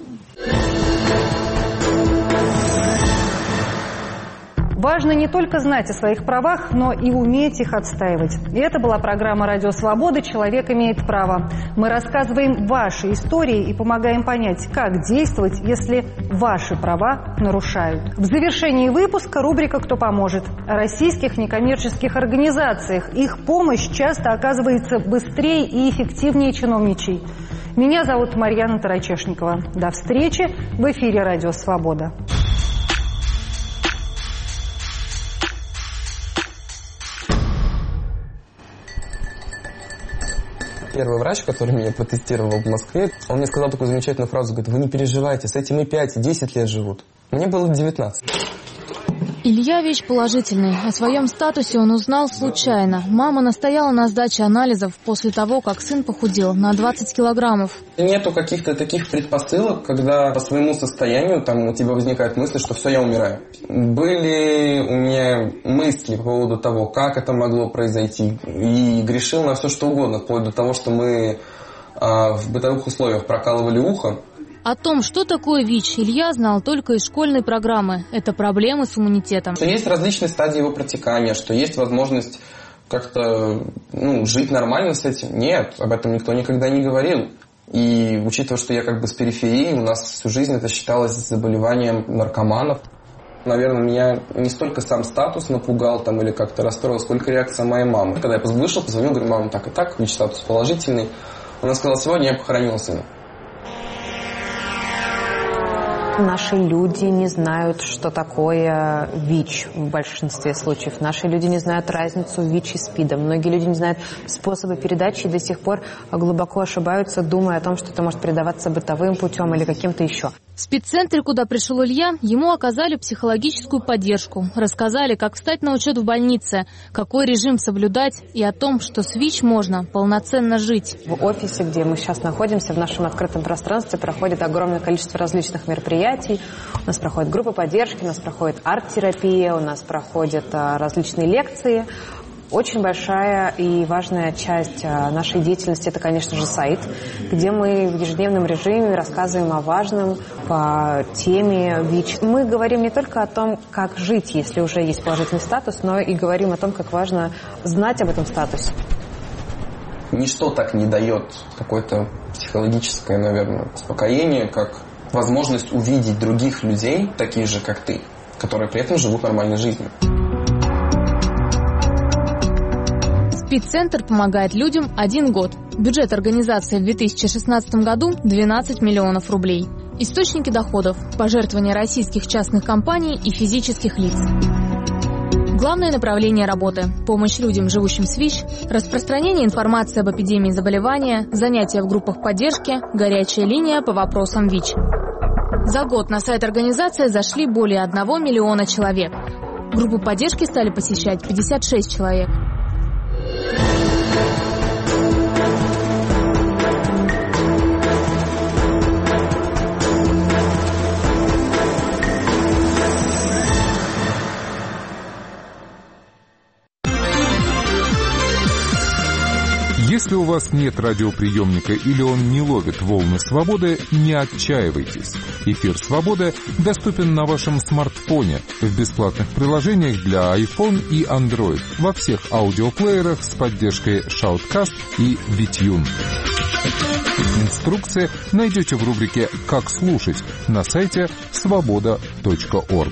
Важно не только знать о своих правах, но и уметь их отстаивать. И это была программа «Радио Свобода. Человек имеет право». Мы рассказываем ваши истории и помогаем понять, как действовать, если ваши права нарушают. В завершении выпуска рубрика «Кто поможет?». О российских некоммерческих организациях. Их помощь часто оказывается быстрее и эффективнее чиновничьей. Меня зовут Марьяна Тарачешникова. До встречи в эфире «Радио Свобода».
Первый врач, который меня протестировал в Москве, он мне сказал такую замечательную фразу, говорит, вы не переживайте, с этим и пять, и десять лет живут. Мне было девятнадцать.
Илья ВИЧ положительный. О своем статусе он узнал случайно. Мама настояла на сдаче анализов после того, как сын похудел на двадцать килограммов.
Нету каких-то таких предпосылок, когда по своему состоянию там у тебя возникает мысль, что все, я умираю. Были у меня мысли по поводу того, как это могло произойти. И грешил на все, что угодно, вплоть до того, что мы а, в бытовых условиях прокалывали ухо.
О том, что такое ВИЧ, Илья знал только из школьной программы. Это проблемы с иммунитетом.
Что есть различные стадии его протекания, что есть возможность как-то ну, жить нормально с этим. Нет, об этом никто никогда не говорил. И учитывая, что я как бы с периферии, у нас всю жизнь это считалось заболеванием наркоманов. Наверное, меня не столько сам статус напугал там, или как-то расстроил, сколько реакция моей мамы. Когда я вышел, позвонил, говорю, мама, так и так, ВИЧ статус положительный. Она сказала, сегодня я похоронила сына.
Наши люди не знают, что такое ВИЧ в большинстве случаев. Наши люди не знают разницу ВИЧ и СПИДа. Многие люди не знают способы передачи и до сих пор глубоко ошибаются, думая о том, что это может передаваться бытовым путем или каким-то еще.
В спеццентре, куда пришел Илья, ему оказали психологическую поддержку. Рассказали, как встать на учет в больнице, какой режим соблюдать и о том, что с ВИЧ можно полноценно жить.
В офисе, где мы сейчас находимся, в нашем открытом пространстве проходит огромное количество различных мероприятий. У нас проходят группы поддержки, у нас проходит арт-терапия, у нас проходят а, различные лекции. Очень большая и важная часть нашей деятельности – это, конечно же, сайт, где мы в ежедневном режиме рассказываем о важном по теме ВИЧ. Мы говорим не только о том, как жить, если уже есть положительный статус, но и говорим о том, как важно знать об этом статусе.
Ничто так не дает какое-то психологическое, наверное, успокоение, как возможность увидеть других людей, такие же, как ты, которые при этом живут нормальной жизнью.
Спеццентр помогает людям один год. Бюджет организации в две тысячи шестнадцатом году – двенадцать миллионов рублей. Источники доходов – пожертвования российских частных компаний и физических лиц. Главное направление работы – помощь людям, живущим с ВИЧ, распространение информации об эпидемии заболевания, занятия в группах поддержки, горячая линия по вопросам ВИЧ. За год на сайт организации зашли более одного миллиона человек. Группу поддержки стали посещать пятьдесят шесть человек.
Если у вас нет радиоприемника или он не ловит волны свободы, не отчаивайтесь. Эфир «Свобода» доступен на вашем смартфоне в бесплатных приложениях для iPhone и Android во всех аудиоплеерах с поддержкой Shoutcast и Витюн. Инструкции найдете в рубрике «Как слушать» на сайте свобода точка орг.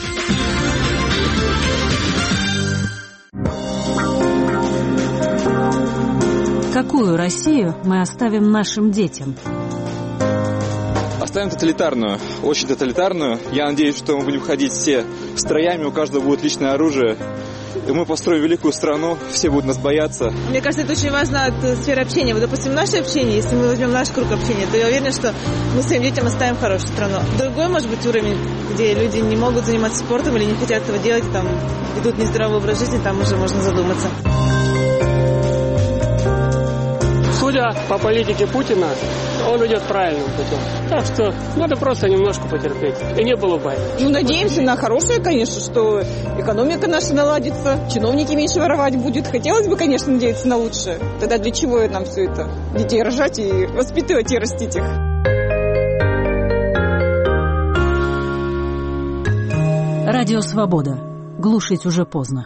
Какую Россию мы оставим нашим детям?
Оставим тоталитарную, очень тоталитарную. Я надеюсь, что мы будем ходить все строями, у каждого будет личное оружие
мы построим великую страну, все будут нас бояться.
Мне кажется, это очень важно от сферы общения. Вот, допустим, наше общение, если мы возьмем наш круг общения, то я уверена, что мы своим детям оставим хорошую страну. Другой, может быть, уровень, где люди не могут заниматься спортом или не хотят этого делать, там ведут нездоровый образ жизни, там уже можно задуматься.
Судя по политике Путина, он идет правильным путем. Так что надо просто немножко потерпеть. И не было бы.
Ну, надеемся на хорошее, конечно, что экономика наша наладится, чиновники меньше воровать будут. Хотелось бы, конечно, надеяться на лучшее. Тогда для чего нам все это? Детей рожать и воспитывать и растить их.
Радио «Свобода». Глушить уже поздно.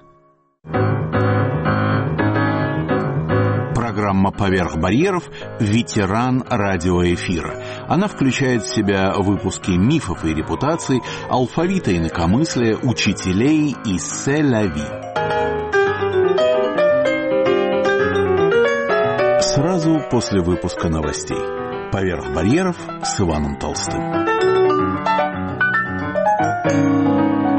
Программа «Поверх барьеров» – ветеран радиоэфира. Она включает в себя выпуски мифов и репутаций, алфавита инакомыслия, учителей и се-ля-ви. Сразу после выпуска новостей. «Поверх барьеров» с Иваном Толстым.